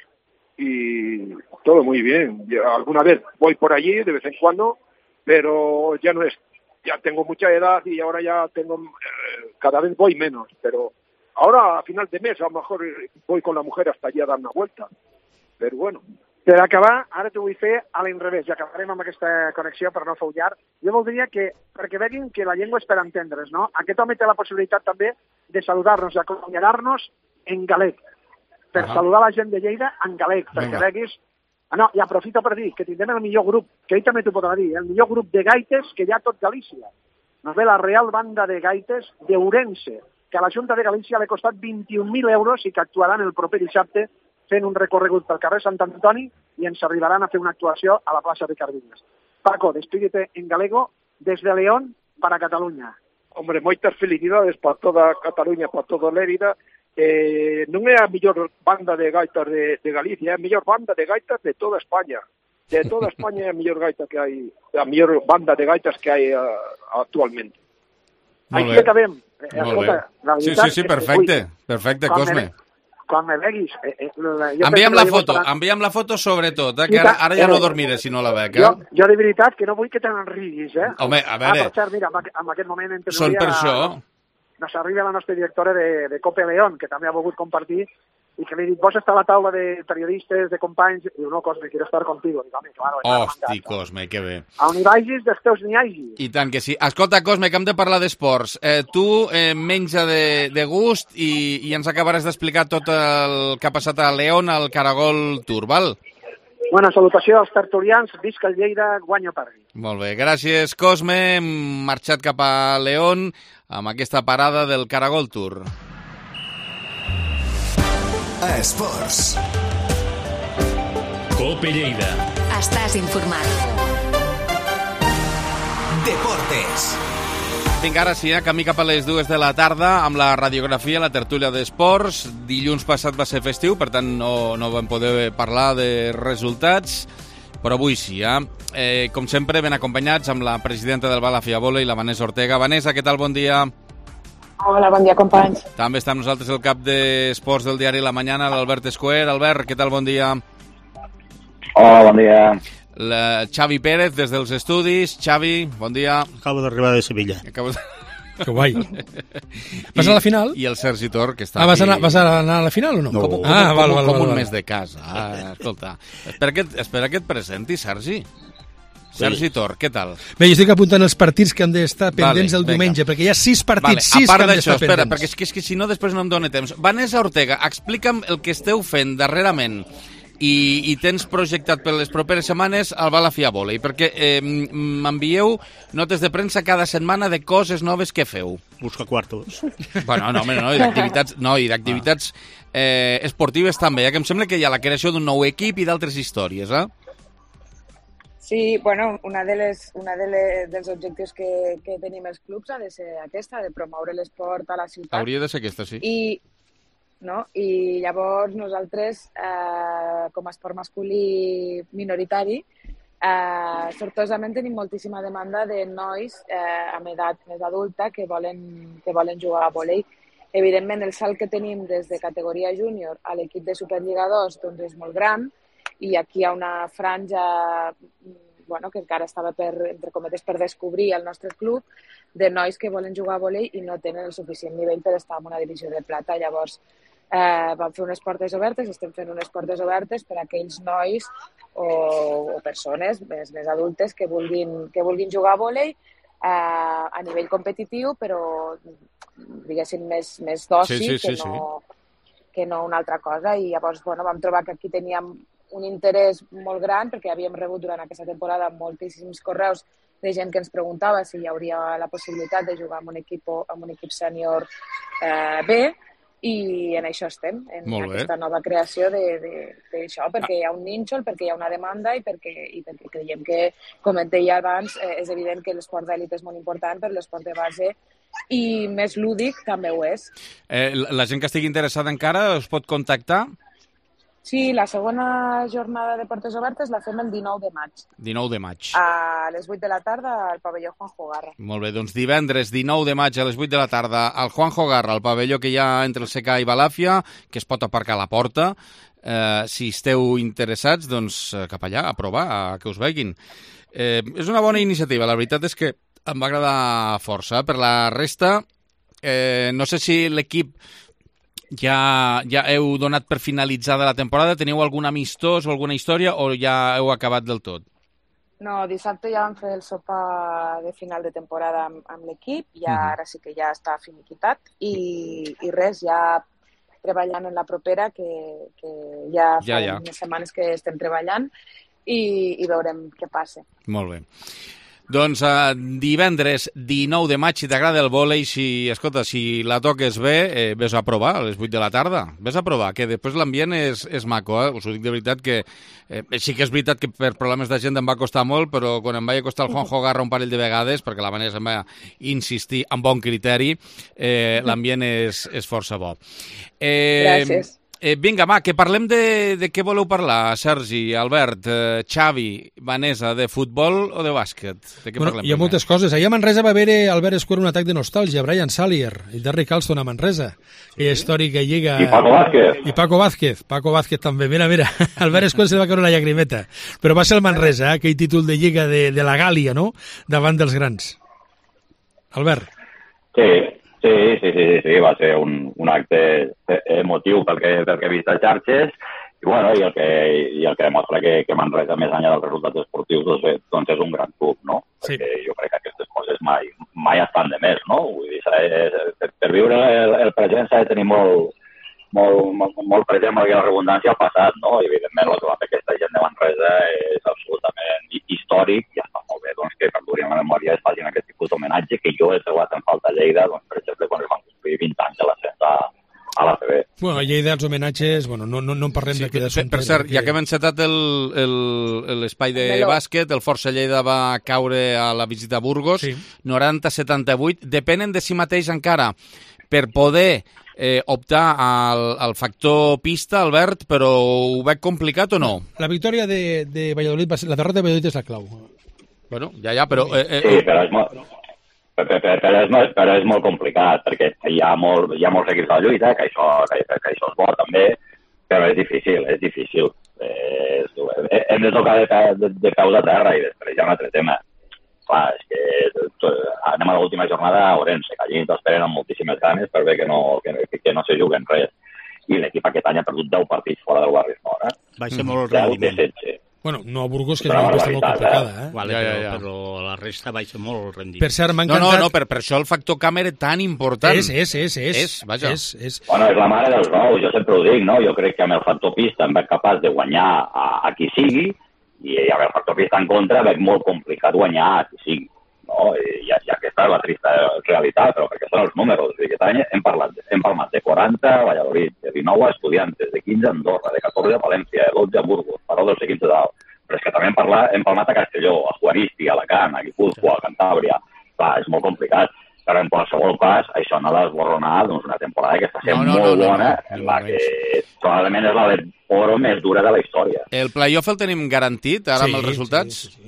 y todo muy bien. Alguna vez voy por allí, de vez en cuando, pero ya tengo mucha edad y ahora ya cada vez voy menos, pero ahora a final de mes a lo mejor voy con la mujer hasta allí a dar una vuelta, però bueno. Per acabar, ara t'ho vull fer a l'inrevés, i acabarem amb aquesta connexió per no follar. Jo voldria que, perquè veguin que la llengua és per entendre's, no? Aquest home té la possibilitat també de saludar-nos, d'acompanyar-nos en galec, per saludar la gent de Lleida en galec, perquè veguis... No, i aprofito per dir que tindrem el millor grup, que ell també t'ho podrà dir, el millor grup de gaites que hi ha a tot Galícia. Nos ve la Real Banda de Gaites d'Ourense, que a la Junta de Galícia l'ha costat 21.000 euros i que actuaran el proper dissabte fent un recorregut pel carrer Sant Antoni i ens arribaran a fer una actuació a la plaça de Cardines. Paco, despídete en galego desde León para Cataluña. Hombre, moitas felicidades para toda Cataluña, para todo Lérida. Non é a mellor banda de gaitas de Galicia, é a mellor banda de gaitas de toda España. De toda España é a mellor gaita que hai, a mellor banda de gaitas que hai actualmente. Aquí acabem. Escolta, sí, perfecte, Cosme. Quan me veguis... Envia'm la foto sobretot, que ara ja no dormiré si no la veig. Jo de veritat que no vull que te'n riguis, eh? Home, a veure... Per cert, mira, en aquest moment... Són per això. Nos arriba la nostra directora de Cope León, que també ha volgut compartir, i que li he dit, vos està a la taula de periodistes, de companys, i diu, no, Cosme, quiero estar contigo. Dic, home, claro. Hosti, Cosme, que bé. A on hi vagis, dels teus n'hi hagi. I tant que sí. Escolta, Cosme, que hem de parlar d'esports. Tu menja de gust i ens acabaràs d'explicar tot el que ha passat a León al Caragol Tour, val? Bona salutació als tertulians, visca el Lleida, guanyo perdi. Molt bé, gràcies, Cosme. Hem marxat cap a León amb aquesta parada del Caragol Tour. A Esports. Cope Lleida. Estàs informat. Deportes. Vinga, ara sí, camí cap a les 2 de la tarda amb la radiografia, la tertúlia d'esports. Dilluns passat va ser festiu, per tant no vam poder parlar de resultats, però avui sí, com sempre, ben acompanyats amb la presidenta del Balafia Volley, la Vanessa Ortega. Vanessa, què tal? Bon dia. Hola, bon dia, companys. També està amb nosaltres el cap d'esports del diari La Mañana, l'Albert Escoer. Albert, què tal? Bon dia. Hola, bon dia. Xavi Pérez, des dels estudis. Xavi, bon dia. Acabo d'arribar de Sevilla. Que guai. Vas a la final? I el Sergi Tor, que està aquí. Vas a anar a la final o no? No. Com un mes de casa. Escolta, espera que et presenti, Sergi. Sergi Tor, què tal? Bé, jo estic apuntant els partits que han d'estar pendents el diumenge, perquè hi ha 6 partits, 6 que han d'estar pendents. Espera, perquè és que si no després no em dóna temps. Vanessa Ortega, explica'm el que esteu fent darrerament i tens projectat per les properes setmanes al Balafia Volley, perquè m'envieu notes de premsa cada setmana de coses noves que feu. Busca quartos. Bueno, i d'activitats esportives també, que em sembla que hi ha la creació d'un nou equip i d'altres històries, Sí, bueno, una dels objectius que tenim els clubs ha de ser aquesta, de promoure l'esport a la ciutat. Hauria de ser aquesta, sí. I llavors nosaltres, com a esport masculí minoritari, sortosament tenim moltíssima demanda de nois amb edat més adulta que volen jugar a vòlei. Evidentment, el salt que tenim des de categoria júnior a l'equip de Superliga 2 doncs és molt gran, i aquí hi ha una franja que encara estava entre cometes per descobrir al nostre club, de nois que volen jugar a vòlei i no tenen el suficient nivell per estar en una divisió de plata. Llavors, Vam fer unes portes obertes, estem fent unes portes obertes per a aquells nois o persones més adultes que vulguin jugar a vòlei a nivell competitiu, però diguéssim més d'oci que no una altra cosa. I llavors vam trobar que aquí teníem un interès molt gran, perquè havíem rebut durant aquesta temporada moltíssims correus de gent que ens preguntava si hi hauria la possibilitat de jugar amb un equip sènior B, i en això estem, en aquesta nova creació d'això, perquè hi ha un nínxol, perquè hi ha una demanda i perquè creiem que, com et deia abans, és evident que l'esport d'elit és molt important, però l'esport de base i més lúdic també ho és. La gent que estigui interessada encara us pot contactar? Sí, la segona jornada de portes obertes la fem el 19 de maig. 19 de maig. A les 8 de la tarda al pavelló Juanjo Garra. Molt bé, doncs divendres 19 de maig a les 8 de la tarda al Juanjo Garra, al pavelló que hi ha entre el SECA i Balàfia, que es pot aparcar a la porta. Si esteu interessats, doncs cap allà, a provar, a que us veguin. És una bona iniciativa, la veritat és que em va agradar força. Per la resta, no sé si l'equip ja heu donat per finalitzada la temporada? Teniu algun amistós o alguna història o ja heu acabat del tot? No, dissabte ja vam fer el sopar de final de temporada amb l'equip, ara sí que ja està finiquitat i res, ja treballant en la propera, que ja fa unes setmanes que estem treballant i veurem què passa. Molt bé. Doncs divendres 19 de maig, si t'agrada el vòlei, si la toques bé, ves a provar a les 8 de la tarda. Ves a provar, que després l'ambient és maco, Us ho dic de veritat que sí que és veritat que per problemes d'agenda em va costar molt, però quan em vaig acostar al Juanjo Garra un parell de vegades, perquè la Vanessa em va insistir amb bon criteri, l'ambient és força bo. Gràcies. Vinga, va, que parlem de què voleu parlar, Sergi, Albert, Xavi, Vanessa, de futbol o de bàsquet? De què parlem? Hi ha moltes coses. Ahir a Manresa va haver Albert Escuer un atac de nostàlgia, Brian Salier, i Derrick Alston a Manresa, aquella històrica lliga... I Paco Vázquez. I Paco Vázquez també. Mira, Albert Escuer se li va caure una llagrimeta. Però va ser el Manresa, aquell títol de lliga de la Gàlia, no?, davant dels grans. Albert. Sí, va ser un acte emotiu pel que he vist a xarxes i el que demostra que Manresa, més enllà dels resultats esportius, doncs és un gran club, no? Sí. Perquè jo crec que aquestes coses mai estan de més, no? Vull dir, per viure el present s'ha de tenir molt present, amb la redundància, al passat, no? I evidentment el que va fer aquesta gent de Manresa és absolutament històric i està molt bé que perdurin la memòria i es facin aquest tipus d'homenatge que jo he trobat en falta a Lleida, per exemple, quan es van complir 20 anys de l'ascens a l'ACB. Bueno, a Lleida els homenatges, no en parlem d'aquest assumpte. Per cert, ja que hem encetat l'espai de bàsquet, el Força Lleida va caure a la visita a Burgos, 90-78, depenen de si mateix encara per poder optar al factor pista, Albert, però ho veig complicat o no? La victòria de Valladolid, la derrota de Valladolid és la clau. Bueno, ja, però... Sí, però és molt complicat, perquè hi ha molts equips de la lluita, que això és bo també, però és difícil. Hem de tocar de peus a terra i després hi ha un altre tema. Clar, és que anem a l'última jornada a Orense, que allí ens esperen amb moltíssimes ganes per veure que no se juguen res. I l'equip aquest any ha perdut 10 partits fora del Barris Nord. Va ser molt rendiment. Bueno, no a Burgos, que és una pista molt complicada. Però la resta va ser molt rendiment. Per cert, m'ha encantat... No, per això el factor camp era tan important. És. Bueno, és la mare dels nous, jo sempre ho dic, no? Jo crec que amb el factor pista em veig capaç de guanyar a qui sigui, i amb el factor pista en contra veig molt complicat guanyar a qui sigui. No? I aquesta és la trista realitat, però perquè són els números. Aquest any hem parlat de 40 a Valladolid, de 19 a Estudiantes, de 15 a Andorra, de 14 a València, de 12 a Burgos, parlo dels equips de dalt. Però és que també hem parlat a Castelló, a Juaristi, a Alacant, a Guipúscoa, a Cantàbria. Clar, és molt complicat, però en qualsevol cas això no ha d'esborronar una temporada que està sent molt bona, en la que probablement és la de oro més dura de la història. El playoff el tenim garantit, ara amb els resultats?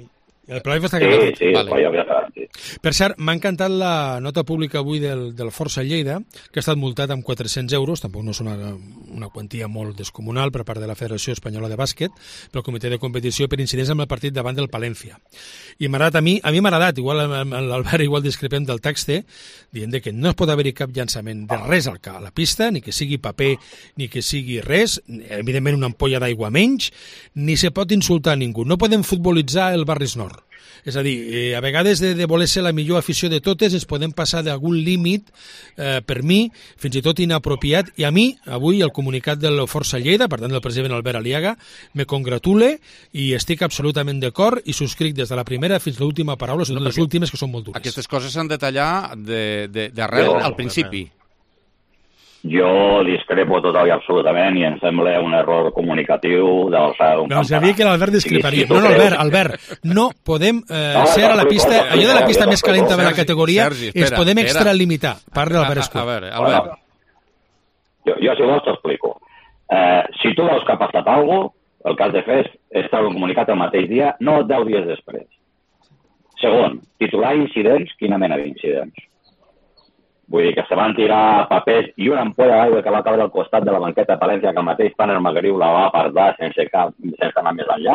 El playoff està garantit. Sí, el playoff ja està garantit. Per cert, m'ha encantat la nota pública avui del Força Lleida, que ha estat multat amb 400 euros, tampoc no és una quantia molt descomunal per part de la Federació Espanyola de Bàsquet, pel comitè de competició per incidents amb el partit davant del Palència. I m'ha agradat, a mi m'ha agradat, igual l'Albert igual discrepem del text, dient que no es pot haver-hi cap llançament de res a la pista, ni que sigui paper, ni que sigui res, evidentment una ampolla d'aigua menys, ni se pot insultar a ningú. No podem futbolitzar el Barris Nord. És a dir, a vegades de voler ser la millor afició de totes es podem passar d'algun límit, per mi, fins i tot inapropiat, i a mi, avui, el comunicat del Força Lleida, per tant del president Albert Aliaga, me congratule i estic absolutament d'acord i subscric des de la primera fins a l'última paraula, són les últimes que són molt dures. Aquestes coses s'han de tallar d'arrel al principi. Jo discrepo total i absolutament i em sembla un error comunicatiu de l'alçada d'un campanar. Sabia que l'Albert discreparia. No, Albert, no podem ser a la pista, allò de la pista més calenta de la categoria, ens podem extralimitar. Parla l'Albert Escut. A veure, Albert. Jo, si vols, t'explico. Si tu veus que ha passat alguna cosa, el que has de fer és treure un comunicat el mateix dia, no 10 dies després. Segon, titular incidents, quina mena d'incidents? Vull dir que se van tirar papers i una ampolla d'aigua que va caure al costat de la banqueta de Palència, que el mateix Panel Magriu la va apartar sense anar més enllà.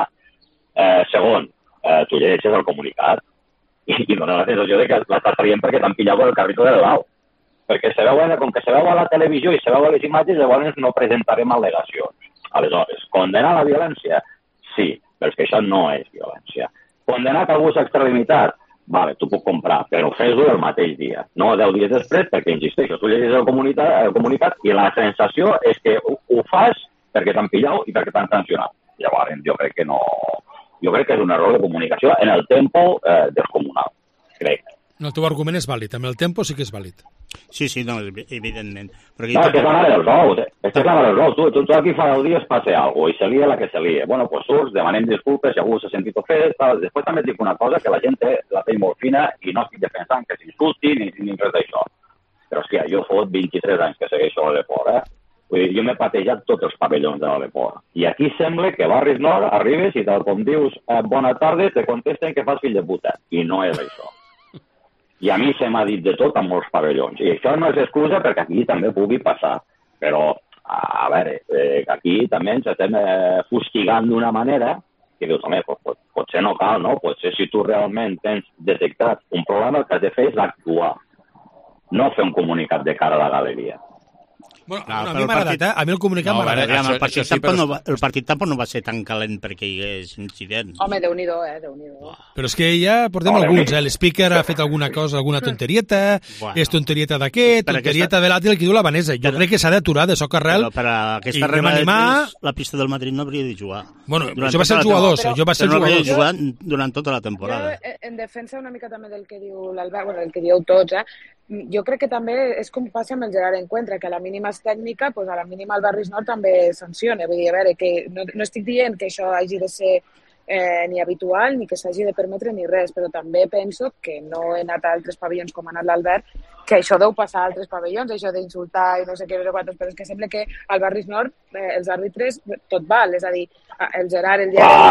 Segon, tu llegeixes el comunicat i dona la sensació de que l'estàs traient perquè t'han pillat el carrito del lau. Perquè com que se veu a la televisió i se veu a les imatges, llavors no presentarem al·legacions. Aleshores, condenar la violència? Sí, però és que això no és violència. Condenar que algú s'ha extralimitat? Vale, tu puc comprar, però fes-ho el mateix dia, no 10 dies després, perquè, insisteixo, tu llegis el comunicat i la sensació és que ho fas perquè t'han pillat i perquè t'han sancionat. Llavors, jo crec que és un error de comunicació en el tempo descomunal, crec. No, el teu argument és vàlid, amb el tempo sí que és vàlid. Sí, no, evidentment. No, és que és la mare dels ous, és la mare dels ous. Tu aquí fa 10 dies passa alguna cosa i se lia la que se lia. Bueno, pues surts, demanem disculpes si algú s'ha sentit ofès. Després també et dic una cosa, que la gent té la pell molt fina i no estic defensant que s'insulti ni res d'això. Però, hòstia, jo fot 23 anys que segueixo a l'Aleport, Vull dir, jo m'he patejat tots els pavellons de l'Aleport. I aquí sembla que Barris Nord arribes i tal com dius bona tarda te contesten que fas fill de puta. I no és això. I a mi se m'ha dit de tot amb molts pavellons. I això no és excusa perquè aquí també pugui passar. Però, a veure, aquí també ens estem fustigant d'una manera que dius, home, potser no cal, no? Potser si tu realment tens detectat un problema, el que has de fer és actuar. No fer un comunicat de cara a la galeria. Bueno, a mi m'ha agradat, a mi el comunicat m'ha agradat. El partit tampoc no va ser tan calent perquè hi hagués incidents. Home, Déu-n'hi-do, Déu-n'hi-do. Però és que ja portem alguns, l'speaker ha fet alguna cosa, alguna tonterieta, és tonterieta d'aquest, tonterieta de l'altre, el que diu la Vanessa. Jo crec que s'ha d'aturar de soc arrel. Però per aquesta regla la pista del Madrid no hauria de jugar. Bueno, jo va ser el jugador, però no hauria de jugar durant tota la temporada. Jo, en defensa una mica també del que diu l'Albert, bueno, el que dieu tots, jo crec que també és com passa amb el Gerard Encuentra, que a la mínima és tècnica, doncs a la mínima el Barris Nord també sanciona. Vull dir, a veure, que no estic dient que això hagi de ser ni habitual ni que s'hagi de permetre ni res, però també penso que no he anat a altres pavellons com ha anat l'Albert, que això deu passar a altres pavellons, això d'insultar i no sé què, però és que sembla que al Barris Nord els àrbitres tot val, és a dir, el Gerard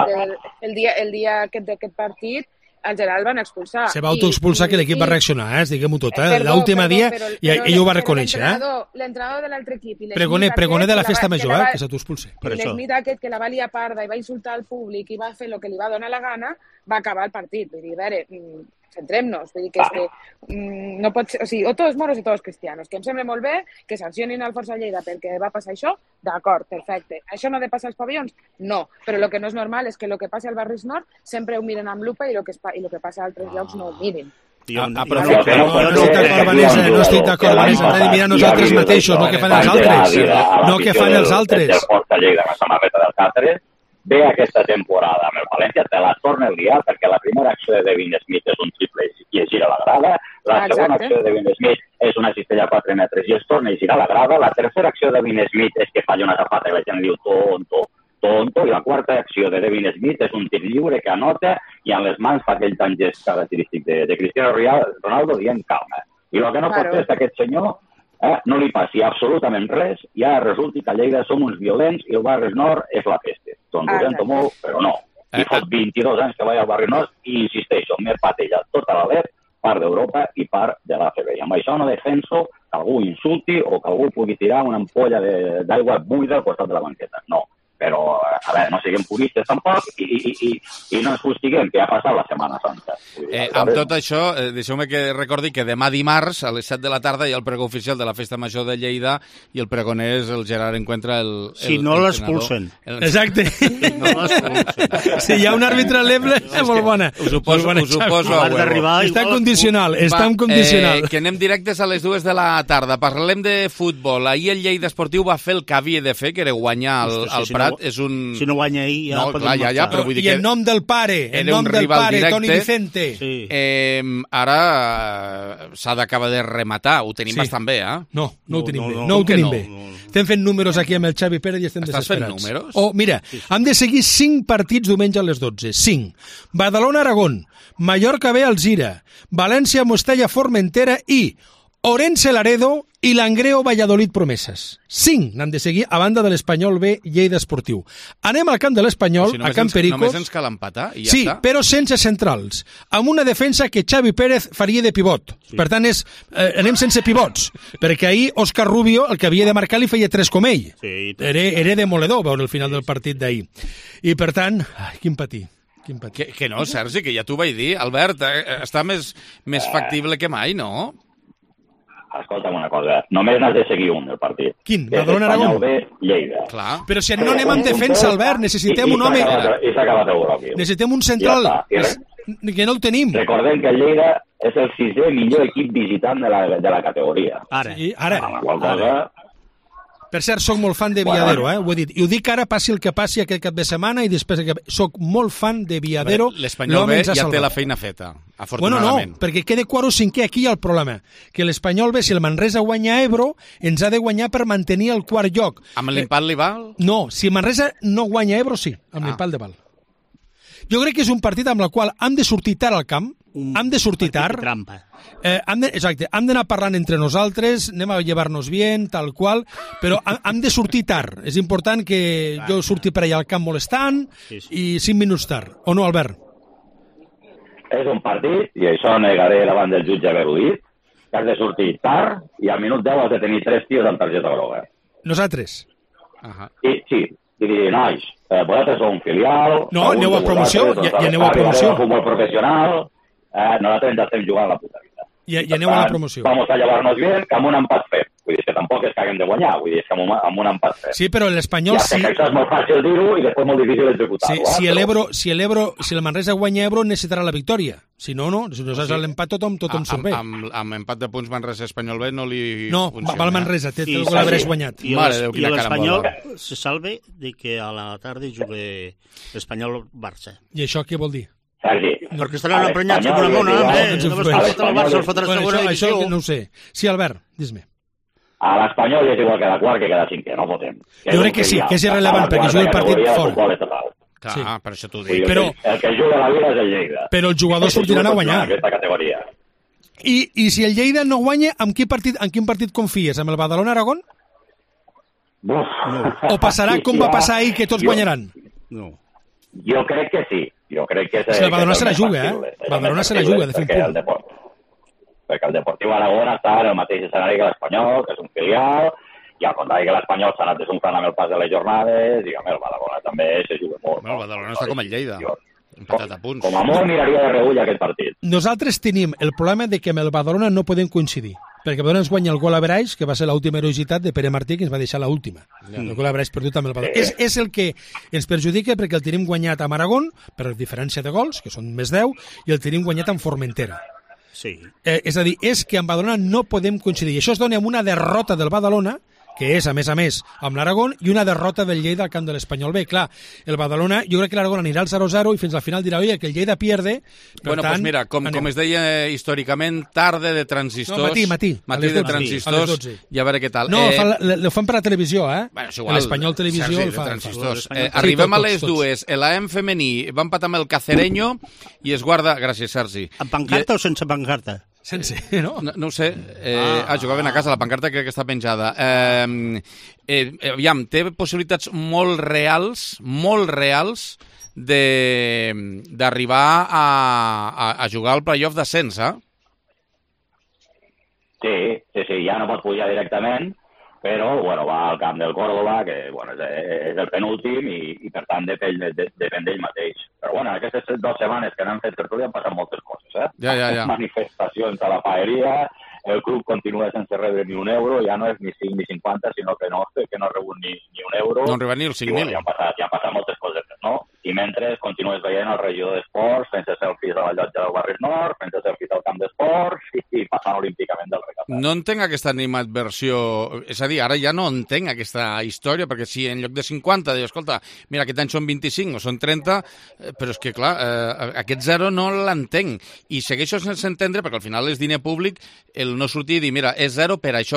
el dia d'aquest partit el Gerard el van expulsar. Se va autoexpulsar que l'equip va reaccionar, diguem-ho tot. L'última dia, i ell ho va reconèixer. L'entrenador de l'altre equip. Pregoner de la festa major, que s'autoexpulsi. I l'Esmit aquest, que la va liar parda i va insultar al públic i va fer el que li va donar la gana, va acabar el partit. Vull dir, a veure, centrem-nos. Vull dir que és que no pot ser... O sigui, o tots moros o tots cristianos. Que em sembla molt bé que sancionin al Força Lleida perquè va passar això. D'acord, perfecte. Això no ha de passar als pavellons? No. Però el que no és normal és que el que passa al Barris Nord sempre ho miren amb lupa i el que passa a altres llocs no ho mirin. No estic d'acord, Vanessa. Hem de mirar nosaltres mateixos, no que fan els altres. No que fan els altres. El Força Lleida amb la samarreta del Càceres ve aquesta temporada amb el València, te la torna a liar perquè la primera acció de Devin Smith és un triple i es gira la grada, la segona acció de Devin Smith és una cistella a 4 metres i es torna a girar la grada, la tercera acció de Devin Smith és que falla una zapata i la gent diu tonto, i la quarta acció de Devin Smith és un tir lliure que anota i amb les mans fa aquell tant gest característic de Cristiano Ronaldo dient calma. I el que no pot fer és que aquest senyor no li passi absolutament res i ara resulti que a Lleida som uns violents i el Barris Nord és la peste. Doncs ho sento molt, però no. I fot 22 anys que vaig al Barri Nord i insisteixo, m'he patejat tota la LEP, part d'Europa i part de l'ACB. I amb això no defenso que algú insulti o que algú pugui tirar una ampolla d'aigua buida al costat de la banqueta. No. Però, a veure, no siguem puristes tampoc i no ens fustiguem, que ha passat la Setmana Santa. Amb tot això, deixeu-me que recordi que demà dimarts, a les 7 de la tarda, hi ha el pregó oficial de la Festa Major de Lleida i el pregoner és el Gerard Encuentra, si no l'expulsen. Exacte. No l'expulsen. Si hi ha un àrbitre leble, és molt bona. Ho suposo a huevo. Està condicional, està en condicional. Que anem directes a les 2 de la tarda. Parlem de futbol. Ahir el Lleida Esportiu va fer el que havia de fer, que era guanyar el Prat. Si no guanya ahir, ja podem marxar. Ja, però vull dir I en nom del pare, Toni Vicente. Sí. Ara s'ha d'acabar de rematar. Ho tenim bastant bé, eh? No ho tenim bé. Estem fent números aquí amb el Xavi Pérez i estem desesperats. Estàs fent números? Mira, hem de seguir 5 partits diumenge a les 12. 5. Badalona-Aragón, Mallorca B Alzira, València-Mestalla Formentera i Orense Laredo i Langreo Valladolid Promeses. 5 n'han de seguir a banda de l'Espanyol B Lleida Esportiu. Anem al camp de l'Espanyol, a Camp Pericos. Només ens cal empatar i ja està. Sí, però sense centrals. Amb una defensa que Xavi Pérez faria de pivot. Sí. Per tant, anem sense pivots. Perquè ahir Òscar Rubio, el que havia de marcar, li feia 3 com ell. Sí, era demoledor veure el final del partit d'ahir. I per tant, quin patir. Que no, Sergi, que ja t'ho vaig dir. Albert, està més factible que mai, no? Escolta'm una cosa, només n'has de seguir un, el partit. Quin? Badalona-Aragón? Espanyol B, Lleida. Clar. Però si no anem amb defensa, Albert, necessitem un home... I s'ha acabat el bloc. Necessitem un central, que no el tenim. Recordem que el Lleida és el 6è millor equip visitant de la categoria. Ara. Amb la qual cosa... Per cert, soc molt fan de Viadero, ho he dit. I ho dic ara, passi el que passi aquest cap de setmana i després... Soc molt fan de Viadero. L'Espanyol B ja té la feina feta, afortunadament. Bueno, no, perquè queda quart o cinquè. Aquí hi ha el problema. Que l'Espanyol B, si el Manresa guanya a Ebro, ens ha de guanyar per mantenir el quart lloc. Amb l'empat li val? No, si Manresa no guanya a Ebro, sí. Amb l'empat li val. Jo crec que és un partit amb el qual hem de sortir tard al camp. Hem de sortir tard. Trampa. Exacte, hem d'anar parlant entre nosaltres, anem a llevar-nos bien, tal qual, però hem de sortir tard. És important que jo surti per allà al camp molestant i 5 minuts tard. O no, Albert? És un partit, i això negaré davant del jutge haver-ho dit, que has de sortir tard i al minut 10 has de tenir 3 tios amb targeta groga. Nosaltres? Sí, nois, vosaltres sou un filial... No, aneu a promoció, ja aneu a promoció. Un futbol professional, nosaltres ens estem jugant a la puta vida. I aneu a la promoció. Vamos a llevar-nos bien, que amb un empat fem. Vull dir que tampoc és que haguem de guanyar, vull dir que amb un empat fem. Sí, però l'Espanyol sí... Ja sé que això és molt fàcil dir-ho i després molt difícil executar-ho. Si el Manresa guanya Ebro, necessitarà la victòria. Si no, si no saps l'empat, tothom surt bé. Amb empat de punts Manresa-Espanyol B no li funciona. No, va el Manresa, té el gol hauràs guanyat. I l'Espanyol se salve de que a la tarda jugui l'Espanyol-Barça. I això què vol dir? Sergi. Perquè estaran emprenyats com una mona, Això no ho sé. Sí, Albert, dis-me. A l'Espanyol és igual que la quart que cada cinquè, no fotem. Jo crec que sí, que és irrellevant, perquè juga el partit fora. Clar, per això t'ho dic. El que juga la vida és el Lleida. Però els jugadors sortiran a guanyar. Aquesta categoria. I si el Lleida no guanya, en quin partit confies? Amb el Badalona-Aragón? O passarà com va passar ahir, que tots guanyaran? No. Jo crec que sí. Jo crec que és... El Badalona se la juga, Badalona se la juga, de fer un punt. Perquè el Deportiu Aragón està en el mateix escenari que l'Espanyol, que és un filial, i al contrari que l'Espanyol s'ha anat desunflant amb el pas de les jornades, i el Badalona també se juga molt. El Badalona està com el Lleida, empatat a punts. Com a molt miraria de reull aquest partit. Nosaltres tenim el problema de que amb el Badalona no podem coincidir, perquè Badalona ens guanya el gol a Beraix, que va ser l'última heroïcitat de Pere Martí, que ens va deixar l'última. El gol a Beraix perdut amb el Badalona. És el que ens perjudica perquè el tenim guanyat amb Aragón, per diferència de gols, que són més 10, i el tenim guanyat amb Formentera. Sí. És a dir, és que amb Badalona no podem coincidir. I això es dona amb una derrota del Badalona, que és, a més, amb l'Aragón, i una derrota del Lleida al camp de l'Espanyol B. Clar, el Badalona, jo crec que l'Aragón anirà al 0-0 i fins al final dirà, oye, que el Lleida pierde. Bueno, doncs mira, com es deia històricament, tarda de transistors... No, matí de transistors, i a veure què tal. No, ho fan per a televisió, Bueno, és igual. L'Espanyol Televisió el fa. Transistors. Arribem a les dues. L'AM femení va empatar amb el Cacereño i es guarda... Gràcies, Sergi. Amb pancarta o sense pancarta? Sense, no? No ho sé. Jugaven a casa, la pancarta crec que està penjada. Aviam, té possibilitats molt reals d'arribar a jugar al playoff d'ascens, Sí, ja no pot pujar directament, però bueno, va al camp del Córdoba, que bueno, és el penúltim i per tant depèn d'ell mateix. Però bueno, aquestes 2 setmanes que n'han fet tertúlia han passat moltes coses, Ja. Manifestacions a la paeria, el club continua sense rebre ni un euro, ja no és ni 5 ni 50, sinó que no ha rebut ni un euro. No han rebut ni els 5.000. Bueno, ja han passat moltes coses, no? I mentre continues veient el regidor d'Esports fent-se selfies a la llotja del Barri Nord, fent-se selfies al camp d'Esports i passant olímpicament del recaptat. No entenc aquesta animadversió, és a dir, ara ja no entenc aquesta història, perquè si en lloc de 50 diu, escolta, mira, aquest any són 25 o són 30, però és que, clar, aquest zero no l'entenc, i segueixo sense entendre, perquè al final és diner públic, el no sortir i dir, mira, és 0 per això,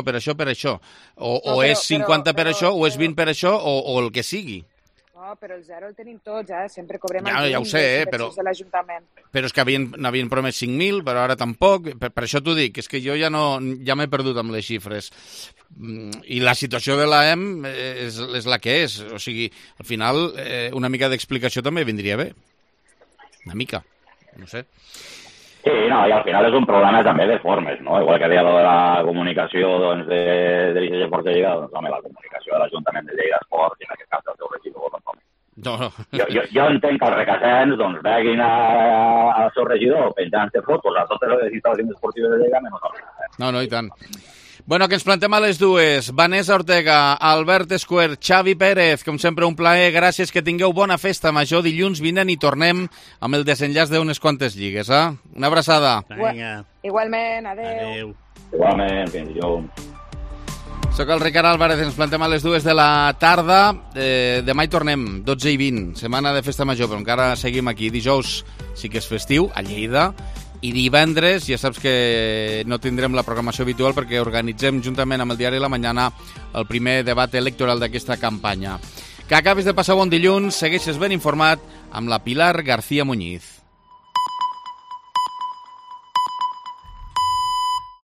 o és 50 per això, o és 20 per això, o el que sigui. No, però el 0 el tenim tots, sempre cobrem ja ho sé, però de l'Ajuntament. Però és que n'havien promès 5.000, però ara tampoc. Per això t'ho dic, és que jo ja m'he perdut amb les xifres. I la situació de l'AEM és la que és. O sigui, al final, una mica d'explicació també vindria bé. Una mica, no sé. Sí, no, i al final és un problema també de formes, no? Igual que deia de la comunicació doncs, de l'ICG Esports de Lleida, doncs home, la comunicació de l'Ajuntament de Lleida Esports, i en aquest cas del seu regidor, doncs home. No. Jo entenc que els recassens doncs, veguin al seu regidor penjant-se fotos a totes les instal·lacions esportives de Lleida, menys el recassens. No, i tant. Bueno, que ens plantem a les dues. Vanessa Ortega, Albert Escuer, Xavi Pérez, com sempre un plaer. Gràcies, que tingueu bona festa major. Dilluns vinent i tornem amb el desenllaç d'unes quantes lligues. Una abraçada. Vinga. Igualment, adeu. Igualment, fins dilluns. Soc el Ricard Álvarez, ens plantem a les 2 de la tarda. Demà hi tornem, 12 i 20, setmana de festa major, però encara seguim aquí. Dijous sí que és festiu, a Lleida, i divendres ja saps que no tindrem la programació habitual perquè organitzem juntament amb el diari La Mañana el primer debat electoral d'aquesta campanya. Que acabis de passar bon dilluns, segueixes ben informat amb la Pilar García Muñiz.